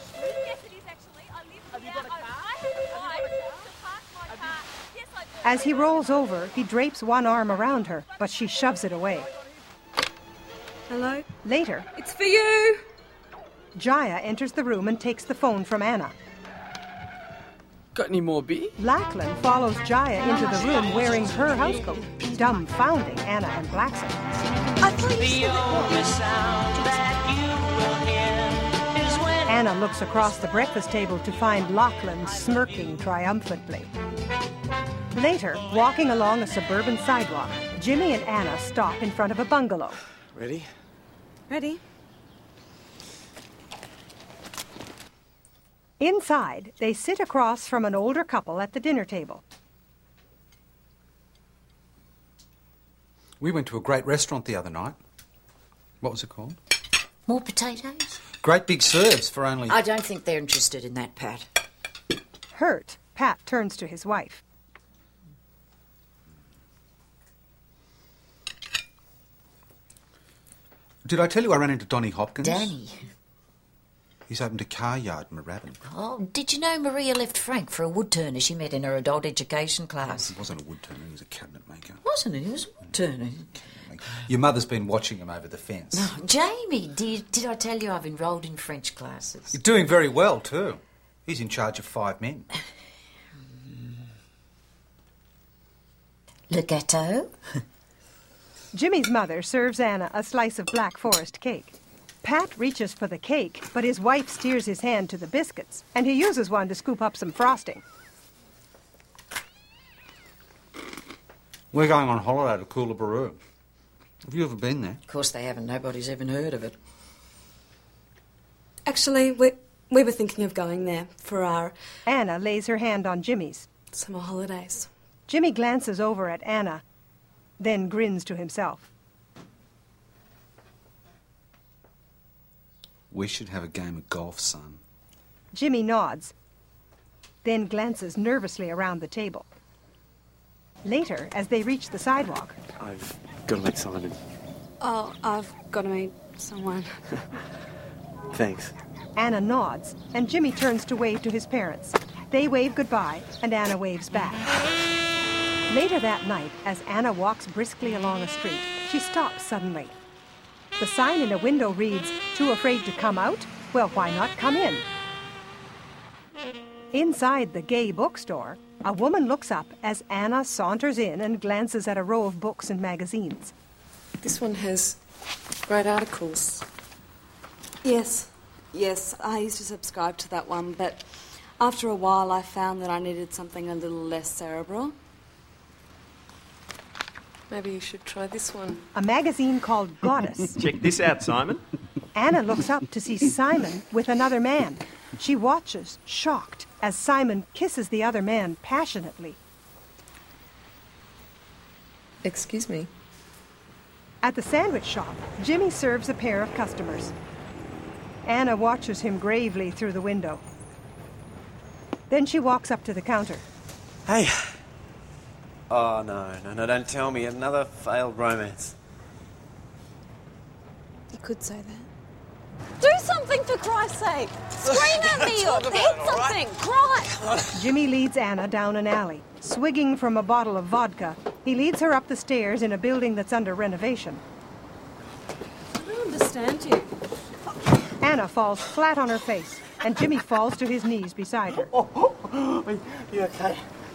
As he rolls over, he drapes one arm around her, but she shoves it away. Hello? Later, It's for you! Jaya enters the room and takes the phone from Anna. Got any more beer? Lachlan follows Jaya into the room wearing her housecoat, dumbfounding Anna and Blackson. I thought the only sound that you will hear is when Anna looks across the breakfast table to find Lachlan smirking triumphantly. Later, walking along a suburban sidewalk, Jimmy and Anna stop in front of a bungalow. Ready? Ready? Inside, they sit across from an older couple at the dinner table. We went to a great restaurant the other night. What was it called? More potatoes? Great big serves for only... I don't think they're interested in that, Pat. Hurt, Pat turns to his wife. Did I tell you I ran into Donny Hopkins? Danny. He's opened a car yard in Moorabbin. Oh, did you know Maria left Frank for a woodturner she met in her adult education class? He wasn't a woodturner, he was a cabinet maker. Wasn't he? He was a woodturner. Your mother's been watching him over the fence. Oh, Jamie, did, did I tell you I've enrolled in French classes? You're doing very well, too. He's in charge of five men. Le gâteau? Jimmy's mother serves Anna a slice of Black Forest cake. Pat reaches for the cake, but his wife steers his hand to the biscuits, and he uses one to scoop up some frosting. We're going on holiday to Coolabiroo. Have you ever been there? Of course they haven't. Nobody's even heard of it. Actually, we, we were thinking of going there for our... Anna lays her hand on Jimmy's. Summer holidays. Jimmy glances over at Anna, then grins to himself. We should have a game of golf, son. Jimmy nods, then glances nervously around the table. Later, as they reach the sidewalk... I've got to meet Simon. Oh, I've got to meet someone. Thanks. Anna nods, and Jimmy turns to wave to his parents. They wave goodbye, and Anna waves back. Later that night, as Anna walks briskly along a street, she stops suddenly. The sign in a window reads, "Too afraid to come out? Well, why not come in?" Inside the gay bookstore, a woman looks up as Anna saunters in and glances at a row of books and magazines. This one has great articles. Yes, yes, I used to subscribe to that one, but after a while I found that I needed something a little less cerebral. Maybe you should try this one. A magazine called Goddess. Check this out, Simon. Anna looks up to see Simon with another man. She watches, shocked, as Simon kisses the other man passionately. Excuse me. At the sandwich shop, Jimmy serves a pair of customers. Anna watches him gravely through the window. Then she walks up to the counter. Hey. Oh, no, no, no, don't tell me. Another failed romance. You could say that. Do something for Christ's sake! Scream at me or hit something! Cry! Jimmy leads Anna down an alley. Swigging from a bottle of vodka, he leads her up the stairs in a building that's under renovation. I don't understand you. Anna falls flat on her face, and Jimmy falls to his knees beside her. Oh, oh, you okay?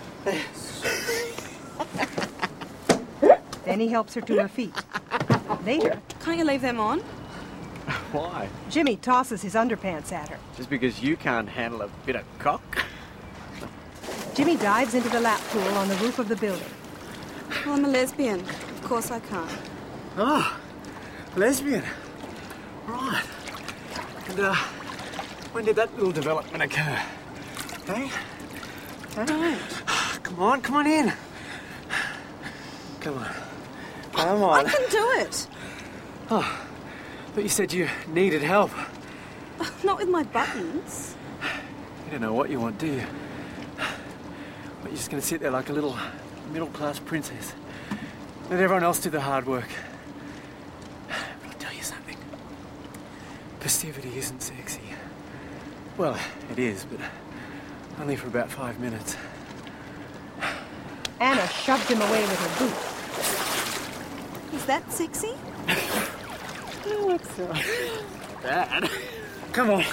Then he helps her to her feet. Later... Can't you leave them on? Why? Jimmy tosses his underpants at her. Just because you can't handle a bit of cock? Jimmy dives into the lap pool on the roof of the building. Well, I'm a lesbian. Of course I can't. Oh, lesbian. Right. And, uh, when did that little development occur? Hey? I don't. Come on, come on in. Come on. Come on. I can do it. Oh, but you said you needed help. Not with my buttons. You don't know what you want, do you? But you're just going to sit there like a little middle-class princess. Let everyone else do the hard work. But I'll tell you something. Festivity isn't sexy. Well, it is, but only for about five minutes. Anna shoved him away with her boot. Is that sexy? Oh, it's uh, bad. Come on.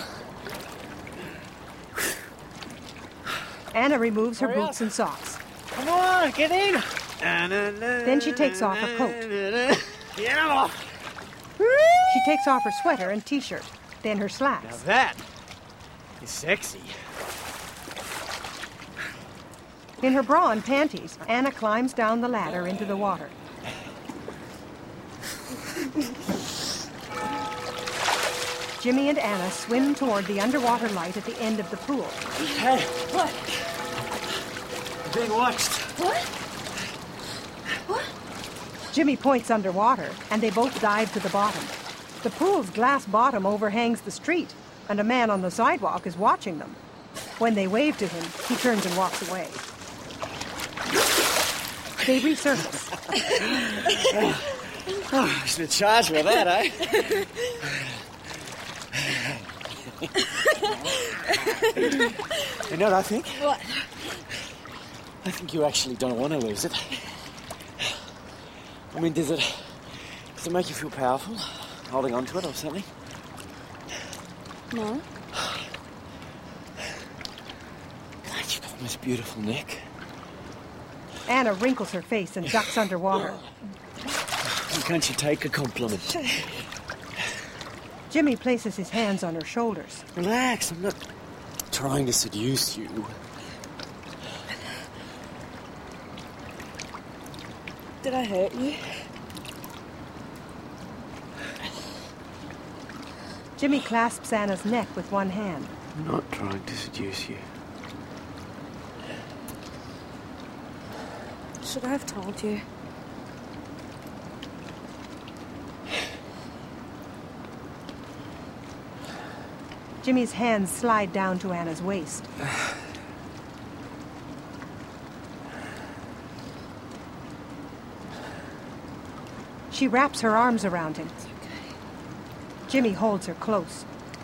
Anna removes her Hurry boots up. and socks. Come on, get in. Then she takes off her coat. Get off. She takes off her sweater and t-shirt, then her Now slacks. that is sexy. In her bra and panties, Anna climbs down the ladder into the water. Jimmy and Anna swim toward the underwater light at the end of the pool. Hey, What? you're being watched. What? What? Jimmy points underwater, and they both dive to the bottom. The pool's glass bottom overhangs the street, and a man on the sidewalk is watching them. When they wave to him, he turns and walks away. They resurface. Oh, I should have charged with that, eh? You know what I think? What? I think you actually don't want to lose it. I mean, does it... Does it make you feel powerful, holding on to it or something? No. God, you've got the most beautiful neck. Anna wrinkles her face and ducks underwater. Why can't you take a compliment? Jimmy places his hands on her shoulders. Relax, I'm not trying to seduce you. Did I hurt you? Jimmy clasps Anna's neck with one hand. I'm not trying to seduce you. Should I have told you? Jimmy's hands slide down to Anna's waist. She wraps her arms around him. Jimmy holds her close.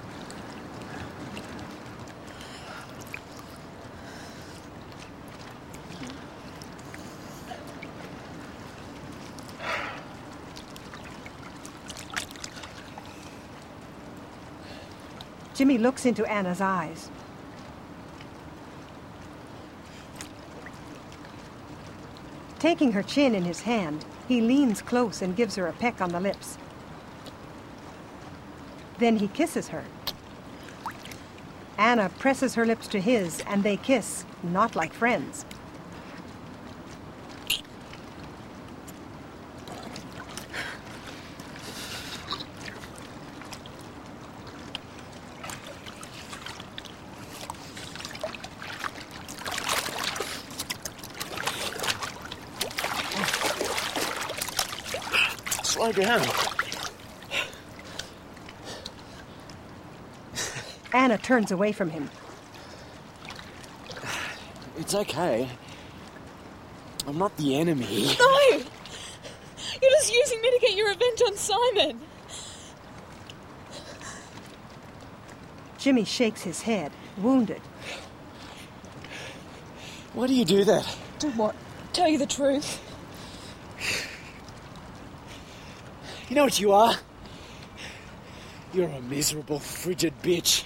Jimmy looks into Anna's eyes. Taking her chin in his hand, he leans close and gives her a peck on the lips. Then he kisses her. Anna presses her lips to his, and they kiss, not like friends. Slow down. Anna turns away from him. It's okay. I'm not the enemy. No! You're just using me to get your revenge on Simon. Jimmy shakes his head, wounded. Why do you do that? Do what? Tell you the truth. You know what you are? You're a miserable, frigid bitch.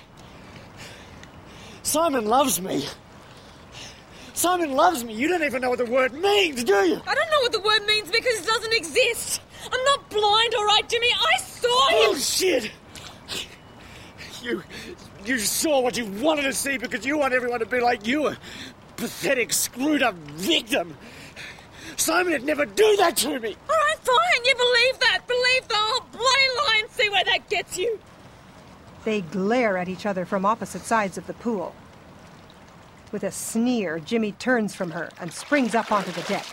Simon loves me. Simon loves me. You don't even know what the word means, do you? I don't know what the word means because it doesn't exist. I'm not blind, all right, Jimmy? I saw him! Bullshit! You, you saw what you wanted to see because you want everyone to be like you, a pathetic, screwed-up victim. Simon would never do that to me. All right, fine. You believe that. Believe the whole bloody lie and see where that gets you. They glare at each other from opposite sides of the pool. With a sneer, Jimmy turns from her and springs up onto the deck.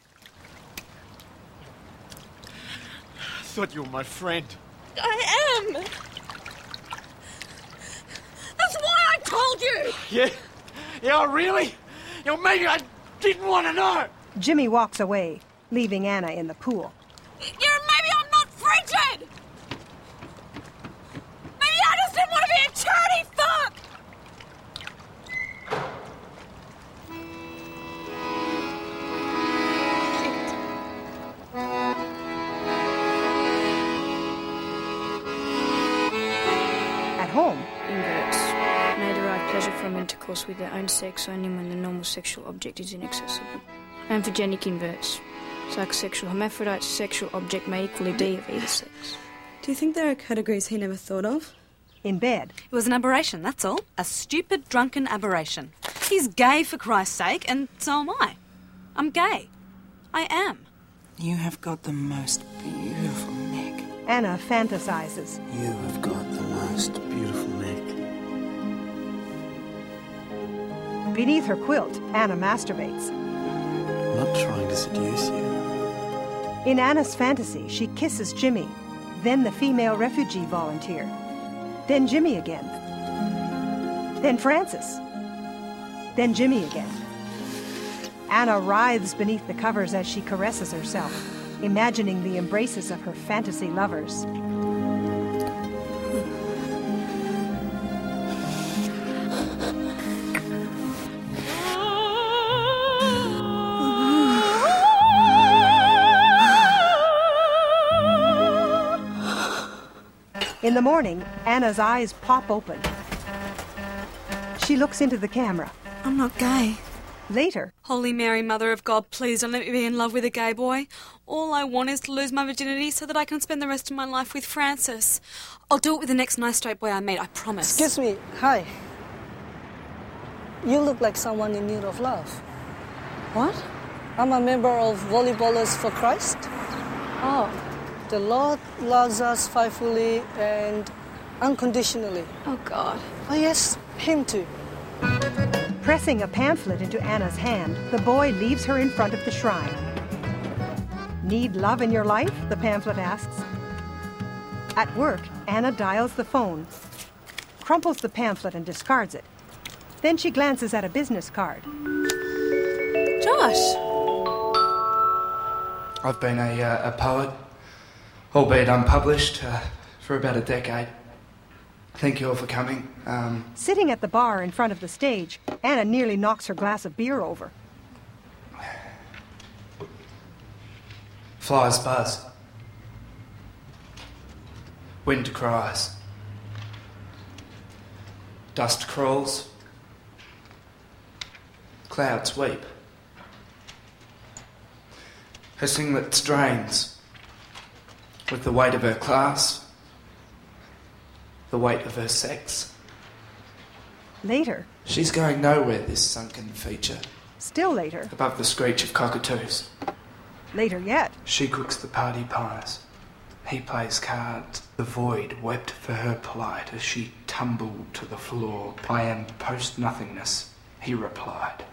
I thought you were my friend. I am. That's why I told you. Yeah? Yeah, really? You know, maybe I didn't want to know. Jimmy walks away, leaving Anna in the pool. Yeah, maybe I'm not frigid. Maybe I just didn't want to be a charity fuck. At home, Inverts may derive pleasure from intercourse with their own sex only when the normal sexual object is inaccessible. Amphigenic inverts. Psychosexual hermaphrodites, sexual object may equally be of either sex. Do you think there are categories he never thought of? In bed. It was an aberration, that's all. A stupid, drunken aberration. He's gay, for Christ's sake, and so am I. I'm gay. I am. You have got the most beautiful neck. Anna fantasizes. You have got the most beautiful neck. Beneath her quilt, Anna masturbates. I'm not trying to seduce you. In Anna's fantasy, she kisses Jimmy, then the female refugee volunteer, then Jimmy again, then Francis, then Jimmy again. Anna writhes beneath the covers as she caresses herself, imagining the embraces of her fantasy lovers. In the morning, Anna's eyes pop open. She looks into the camera. I'm not gay. Later, Holy Mary, Mother of God, please don't let me be in love with a gay boy. All I want is to lose my virginity so that I can spend the rest of my life with Francis. I'll do it with the next nice straight boy I meet, I promise. Excuse me, hi. You look like someone in need of love. What? I'm a member of Volleyballers for Christ. Oh. The Lord loves us faithfully and unconditionally. Oh, God. Oh, yes, him too. Pressing a pamphlet into Anna's hand, the boy leaves her in front of the shrine. Need love in your life? The pamphlet asks. At work, Anna dials the phone, crumples the pamphlet and discards it. Then she glances at a business card. Josh! I've been a, uh, a poet, albeit unpublished, uh, for about a decade. Thank you all for coming. Um, Sitting at the bar in front of the stage, Anna nearly knocks her glass of beer over. Flies buzz. Wind cries. Dust crawls. Clouds weep. Her singlet strains with the weight of her class. the weight of her sex. Later, She's going nowhere, this sunken feature, still later, above the screech of cockatoos. later yet, She cooks the party pies. He plays cards. The void wept for her plight as she tumbled to the floor. I am post-nothingness, he replied.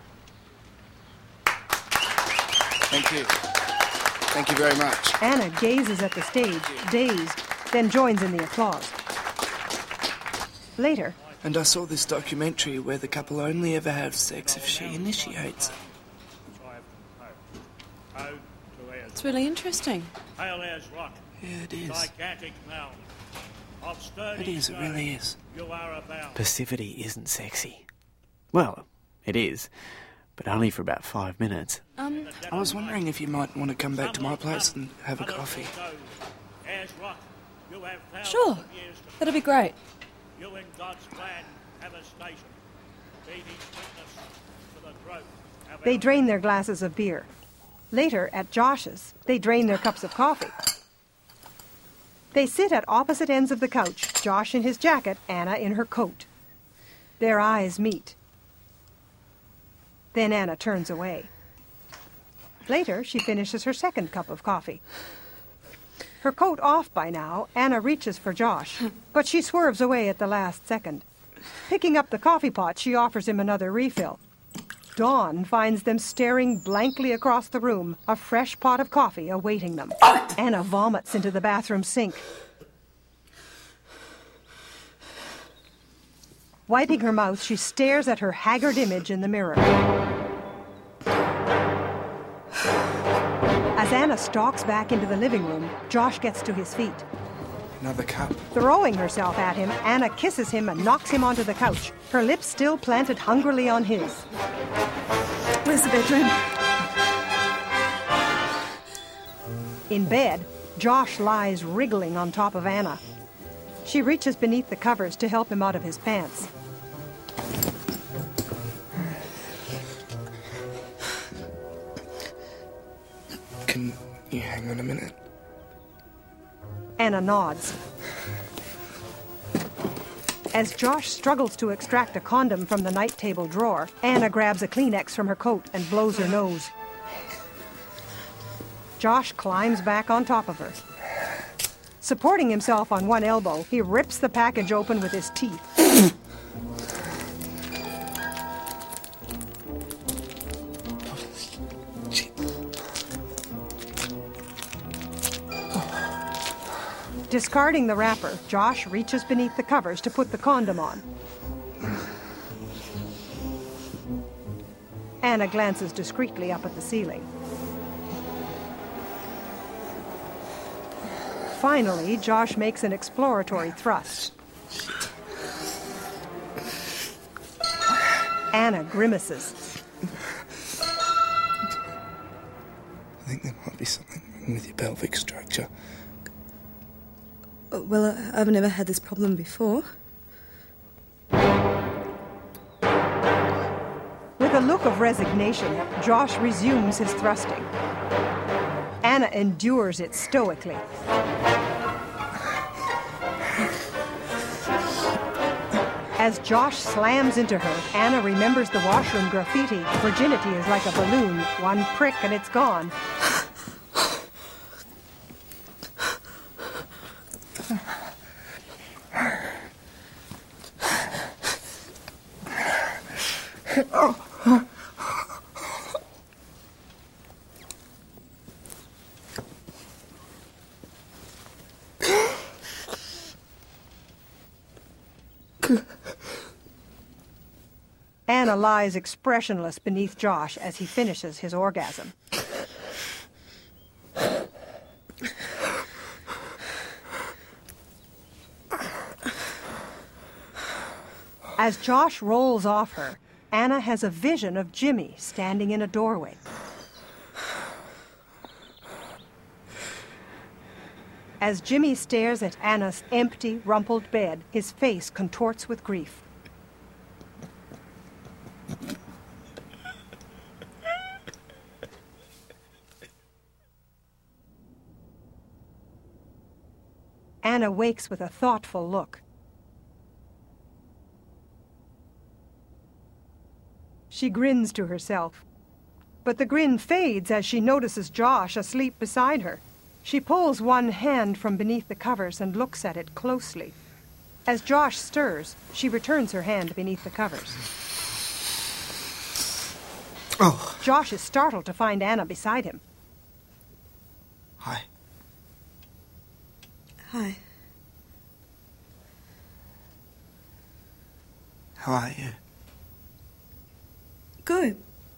Thank you. Thank you very much. Anna gazes at the stage, dazed, then joins in the applause. Later, And I saw this documentary where the couple only ever have sex if she initiates. It's really interesting. Yeah, it is. It is, it really is. Passivity isn't sexy. Well, it is, but only for about five minutes. Um, I was wondering if you might want to come back to my place and have a coffee. Sure, that'll be great. You in God's plan have a station. Be his witness to the growth of they our drain their glasses of beer. Later, at Josh's, they drain their cups of coffee. They sit at opposite ends of the couch, Josh in his jacket, Anna in her coat. Their eyes meet. Then Anna turns away. Later, she finishes her second cup of coffee. Her coat off by now, Anna reaches for Josh, but she swerves away at the last second. Picking up the coffee pot, she offers him another refill. Dawn finds them staring blankly across the room, a fresh pot of coffee awaiting them. Anna vomits into the bathroom sink. Wiping her mouth, she stares at her haggard image in the mirror. As Anna stalks back into the living room, Josh gets to his feet. Another cup. Throwing herself at him, Anna kisses him and knocks him onto the couch, her lips still planted hungrily on his. Where's the bedroom? In bed, Josh lies wriggling on top of Anna. She reaches beneath the covers to help him out of his pants. Can you hang on a minute? Anna nods. As Josh struggles to extract a condom from the night table drawer, Anna grabs a Kleenex from her coat and blows her nose. Josh climbs back on top of her. Supporting himself on one elbow, he rips the package open with his teeth. Discarding the wrapper, Josh reaches beneath the covers to put the condom on. Anna glances discreetly up at the ceiling. Finally, Josh makes an exploratory thrust. Anna grimaces. I think there might be something wrong with your pelvic structure. Well, I- I've never had this problem before. With a look of resignation, Josh resumes his thrusting. Anna endures it stoically. As Josh slams into her, Anna remembers the washroom graffiti. Virginity is like a balloon. One prick and it's gone. Anna lies expressionless beneath Josh as he finishes his orgasm. As Josh rolls off her, Anna has a vision of Jimmy standing in a doorway. As Jimmy stares at Anna's empty, rumpled bed, his face contorts with grief. Anna wakes with a thoughtful look. She grins to herself. But the grin fades as she notices Josh asleep beside her. She pulls one hand from beneath the covers and looks at it closely. As Josh stirs, she returns her hand beneath the covers. Oh. Josh is startled to find Anna beside him. Hi. Hi. How are you? Good.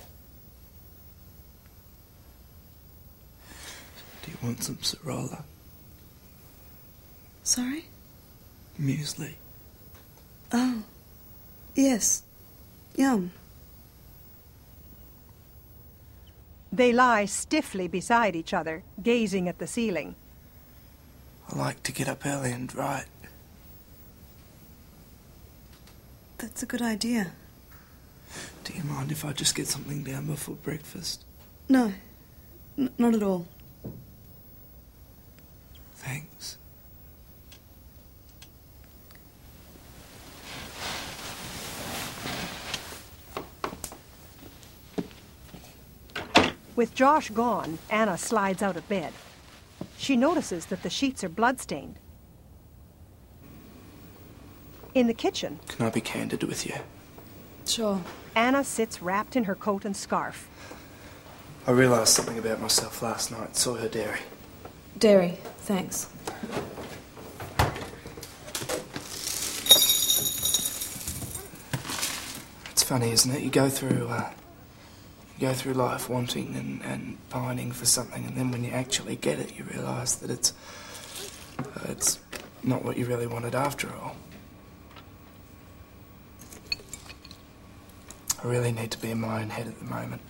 Do you want some Sorolla? Sorry? Muesli. Oh. Yes. Yum. They lie stiffly beside each other, gazing at the ceiling. I like to get up early and write. That's a good idea. Do you mind if I just get something down before breakfast? No. N- not at all. Thanks. With Josh gone, Anna slides out of bed. She notices that the sheets are bloodstained. In the kitchen... Can I be candid with you? Sure. Anna sits wrapped in her coat and scarf. I realised something about myself last night. Saw her dairy. Dairy, thanks. It's funny, isn't it? You go through... Uh, You go through life wanting and, and pining for something, and then when you actually get it, you realise that it's uh, it's not what you really wanted after all. I really need to be in my own head at the moment.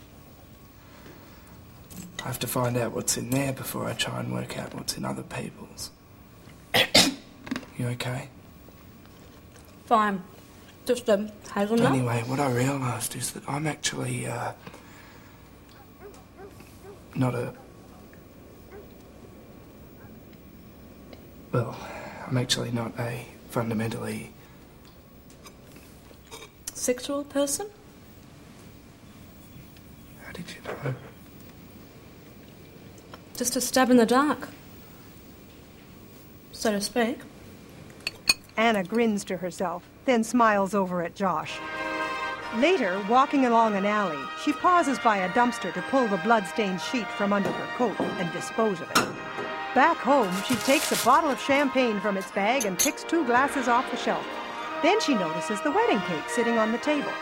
I have to find out what's in there before I try and work out what's in other people's. You okay? Fine. Just a hazelnut. Anyway, what I realised is that I'm actually... Uh, Not a... Well, I'm actually not a fundamentally... Sexual person? How did you know? Just a stab in the dark. So to speak. Anna grins to herself, then smiles over at Josh. Later, walking along an alley, she pauses by a dumpster to pull the blood-stained sheet from under her coat and dispose of it. Back home, she takes a bottle of champagne from its bag and picks two glasses off the shelf. Then she notices the wedding cake sitting on the table.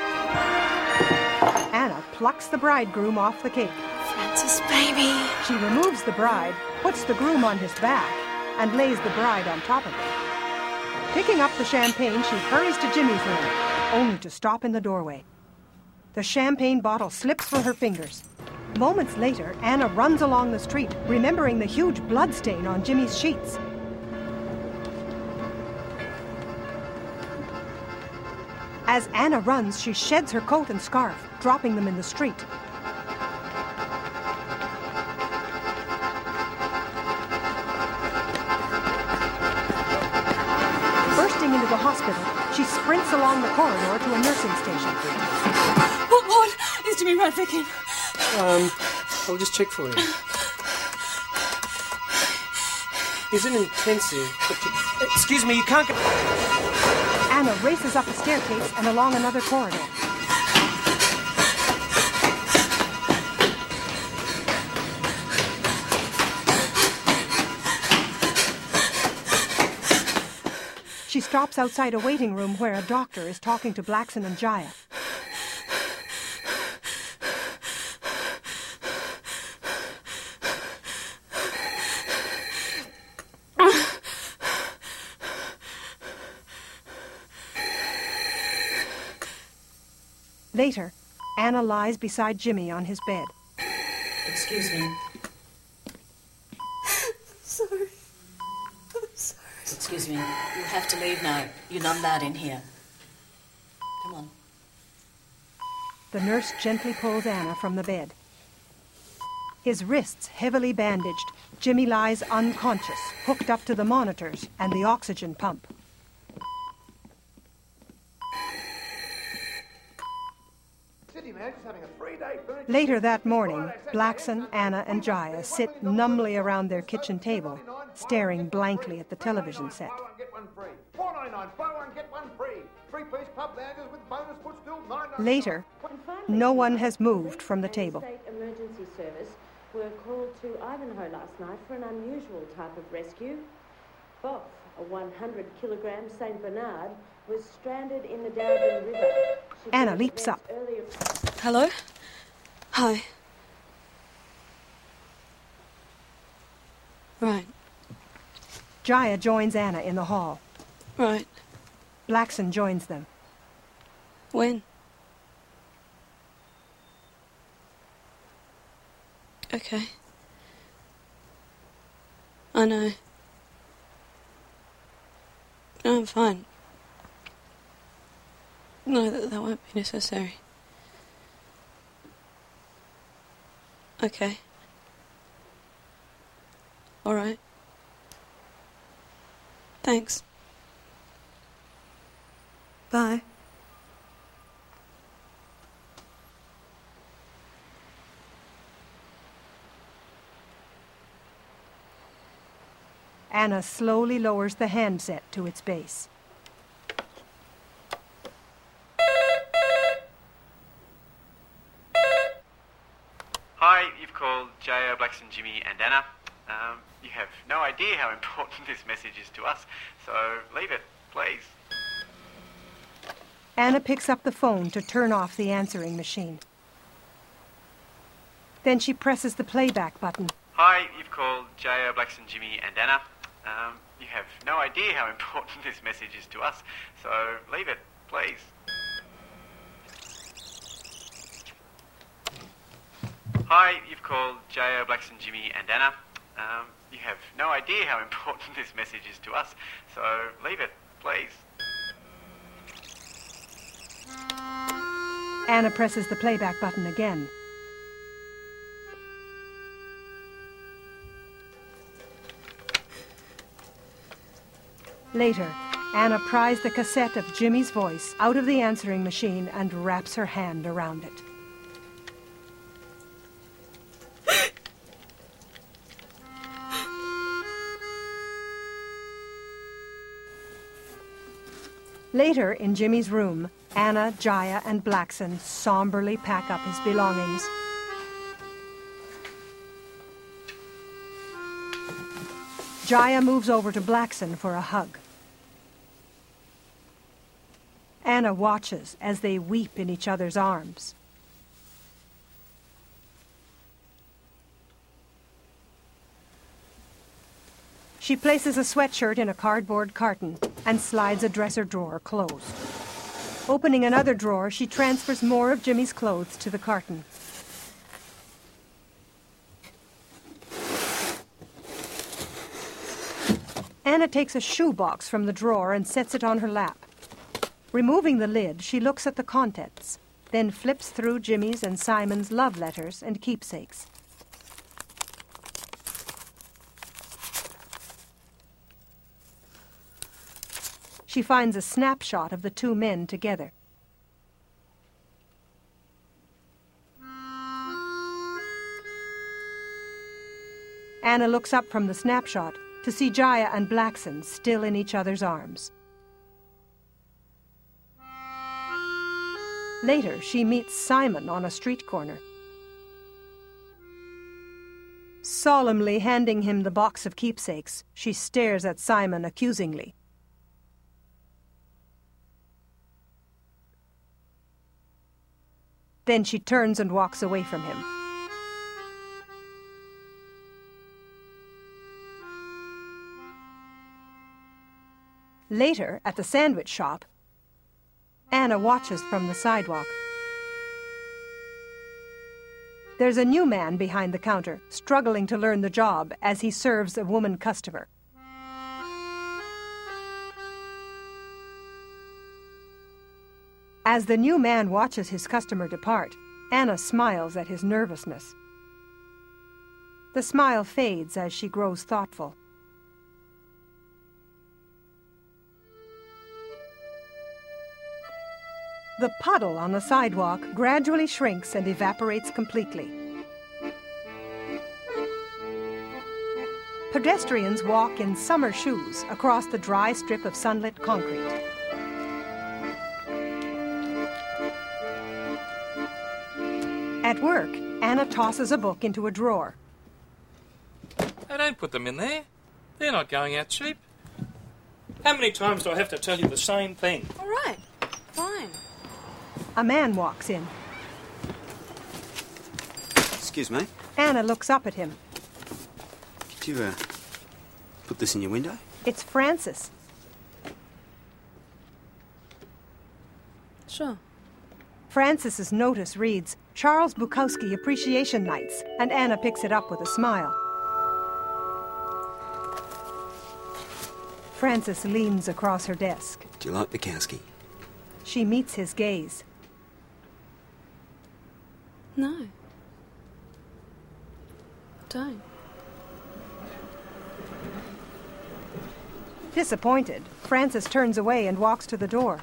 Anna plucks the bridegroom off the cake. Francis, baby. She removes the bride, puts the groom on his back, and lays the bride on top of him. Picking up the champagne, she hurries to Jimmy's room, only to stop in the doorway. The champagne bottle slips from her fingers. Moments later, Anna runs along the street, remembering the huge blood stain on Jimmy's sheets. As Anna runs, she sheds her coat and scarf, dropping them in the street. Bursting into the hospital, she sprints along the corridor to a nursing station. What ward is Jimmy Radvick in? Um, I'll just check for you. He's in intensive, but you... Excuse me, you can't get... Anna races up a staircase and along another corridor. She stops outside a waiting room where a doctor is talking to Blackson and Jaya. Later, Anna lies beside Jimmy on his bed. Excuse me. Sorry. I'm sorry. Excuse me. You have to leave now. You're not allowed in here. Come on. The nurse gently pulls Anna from the bed. His wrists heavily bandaged, Jimmy lies unconscious, hooked up to the monitors and the oxygen pump. Sydney, man, just having a three-day furniture... Later that morning, Blackson, Anna, and Jaya sit numbly around their kitchen table, staring blankly at the television set. Buy one, get one free. four ninety-nine, buy one, get one free. Three-piece club loungers with bonus footstool, nine ninety-nine. Later, no one has moved from the table. State Emergency Service were called to Ivanhoe last night for an unusual type of rescue. Both, a one hundred kilogram Saint Bernard, was stranded in the Darabin River. She Anna leaps up. Earlier... Hello? Hi. Right. Jaya joins Anna in the hall. Right. Blackson joins them. When? Okay. I know. No, I'm fine. No, that, that won't be necessary. Okay. All right. Thanks. Bye. Anna slowly lowers the handset to its base. Hi, you've called Jaya, Blackson, Jimmy and Anna. Um, you have no idea how important this message is to us, so leave it, please. Anna picks up the phone to turn off the answering machine. Then she presses the playback button. Hi, you've called Jaya, Blackson, Jimmy and Anna. Um, you have no idea how important this message is to us, so leave it, please. Hi, you've called Jaya, Blackson, Jimmy and Anna. Um, you have no idea how important this message is to us, so leave it, please. Anna presses the playback button again. Later, Anna pries the cassette of Jimmy's voice out of the answering machine and wraps her hand around it. Later, in Jimmy's room, Anna, Jaya, and Blackson somberly pack up his belongings. Jaya moves over to Blackson for a hug. Anna watches as they weep in each other's arms. She places a sweatshirt in a cardboard carton and slides a dresser drawer closed. Opening another drawer, she transfers more of Jimmy's clothes to the carton. Anna takes a shoebox from the drawer and sets it on her lap. Removing the lid, she looks at the contents, then flips through Jimmy's and Simon's love letters and keepsakes. She finds a snapshot of the two men together. Anna looks up from the snapshot to see Jaya and Blackson still in each other's arms. Later, she meets Simon on a street corner. Solemnly handing him the box of keepsakes, she stares at Simon accusingly. Then she turns and walks away from him. Later, at the sandwich shop, Anna watches from the sidewalk. There's a new man behind the counter, struggling to learn the job as he serves a woman customer. As the new man watches his customer depart, Anna smiles at his nervousness. The smile fades as she grows thoughtful. The puddle on the sidewalk gradually shrinks and evaporates completely. Pedestrians walk in summer shoes across the dry strip of sunlit concrete. At work, Anna tosses a book into a drawer. Hey, don't put them in there. They're not going out cheap. How many times do I have to tell you the same thing? All right, fine. A man walks in. Excuse me. Anna looks up at him. Could you, uh, put this in your window? It's Francis. Sure. Francis's notice reads, Charles Bukowski Appreciation Nights, and Anna picks it up with a smile. Francis leans across her desk. Do you like Bukowski? She meets his gaze. No. Don't. Disappointed, Francis turns away and walks to the door.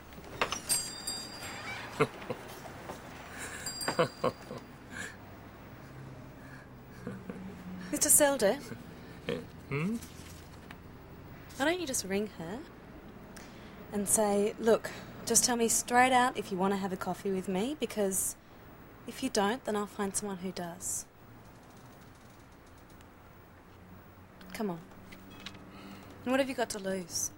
Mister Selder, Hmm? why don't you just ring her and say, look, just tell me straight out if you want to have a coffee with me, because if you don't, then I'll find someone who does. Come on. And what have you got to lose?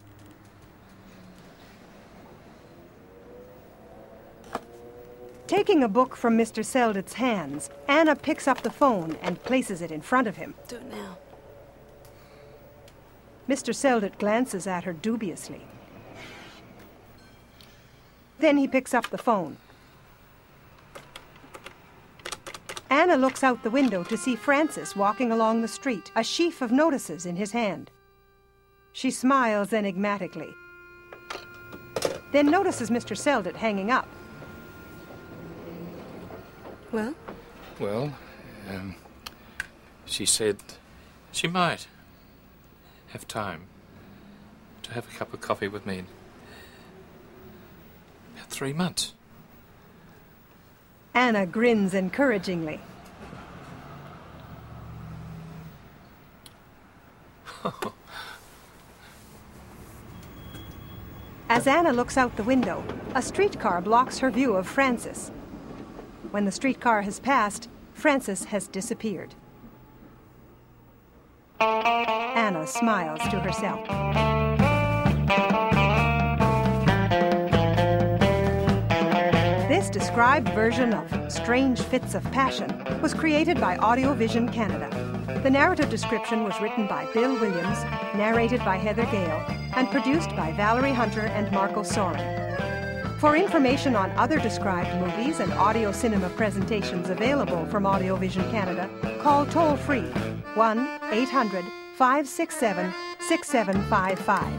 Taking a book from Mister Seldit's hands, Anna picks up the phone and places it in front of him. Do it now. Mister Seldit glances at her dubiously. Then he picks up the phone. Anna looks out the window to see Francis walking along the street, a sheaf of notices in his hand. She smiles enigmatically, then notices Mister Seldit hanging up. Well? Well, um, she said she might have time to have a cup of coffee with me in about three months. Anna grins encouragingly. As Anna looks out the window, a streetcar blocks her view of Francis. When the streetcar has passed, Francis has disappeared. Anna smiles to herself. This described version of Strange Fits of Passion was created by Audiovision Canada. The narrative description was written by Bill Williams, narrated by Heather Gale, and produced by Valerie Hunter and Marco Soren. For information on other described movies and audio cinema presentations available from Audiovision Canada, call toll-free one eight hundred, five six seven, six seven five five.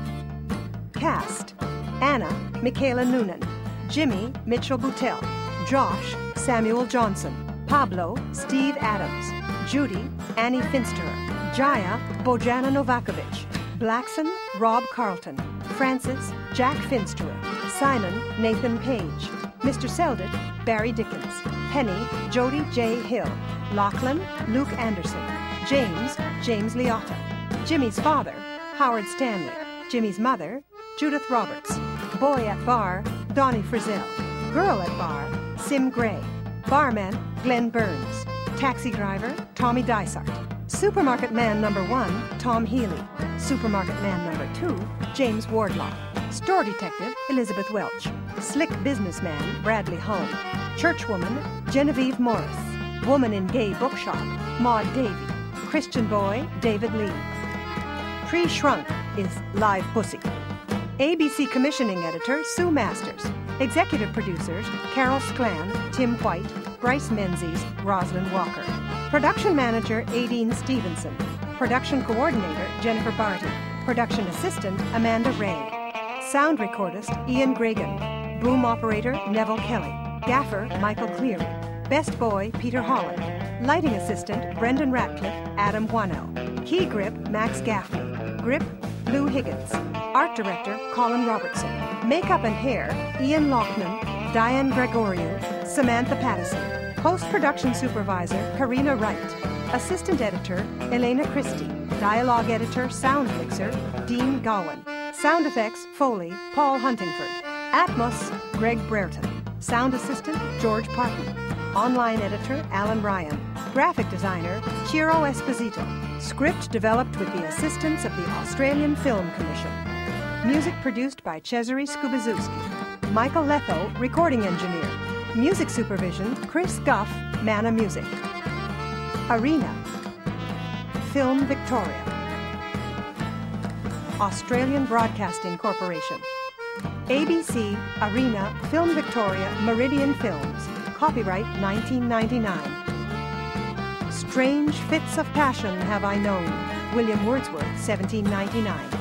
Cast: Anna, Michaela Noonan; Jimmy, Mitchell Boutel; Josh, Samuel Johnson; Pablo, Steve Adams; Judy, Annie Finsterer; Jaya, Bojana Novakovic; Blackson, Rob Carlton; Francis, Jack Finsterer; Simon, Nathan Page; Mister Seldit, Barry Dickens; Penny, Jody J. Hill; Lachlan, Luke Anderson; James, James Liotta; Jimmy's father, Howard Stanley; Jimmy's mother, Judith Roberts; Boy at bar, Donnie Frizzell; Girl at bar, Sim Gray; Barman, Glenn Burns; Taxi driver, Tommy Dysart; Supermarket man number one, Tom Healy; Supermarket man number two, James Wardlaw; Store detective, Elizabeth Welch; Slick businessman, Bradley Home; Churchwoman, Genevieve Morris; Woman in gay bookshop, Maud Davey; Christian boy, David Lee. Pre-Shrunk is Live Pussy. A B C commissioning editor, Sue Masters. Executive producers, Carol Sklan, Tim White, Bryce Menzies, Rosalind Walker. Production manager, Aideen Stevenson. Production coordinator, Jennifer Barty. Production assistant, Amanda Ray. Sound recordist, Ian Gregan. Boom operator, Neville Kelly. Gaffer, Michael Cleary. Best boy, Peter Holland. Lighting assistant, Brendan Ratcliffe, Adam Wannell. Key grip, Max Gaffney. Grip, Lou Higgins. Art director, Colin Robertson. Makeup and hair, Ian Lockman, Diane Gregoriou, Samantha Pattison. Post-production supervisor, Karina Wright. Assistant editor, Elena Christie. Dialogue editor, sound mixer, Dean Gowan. Sound effects, Foley, Paul Huntingford. Atmos, Greg Brereton. Sound assistant, George Parton. Online editor, Alan Ryan. Graphic designer, Chiro Esposito. Script developed with the assistance of the Australian Film Commission. Music produced by Cesare Skubizewski. Michael Letho, recording engineer. Music supervision, Chris Guff, Mana Music. Arena. Film Victoria. Australian Broadcasting Corporation. A B C, Arena, Film Victoria, Meridian Films. Copyright nineteen ninety-nine. Strange fits of passion have I known. William Wordsworth, seventeen ninety-nine.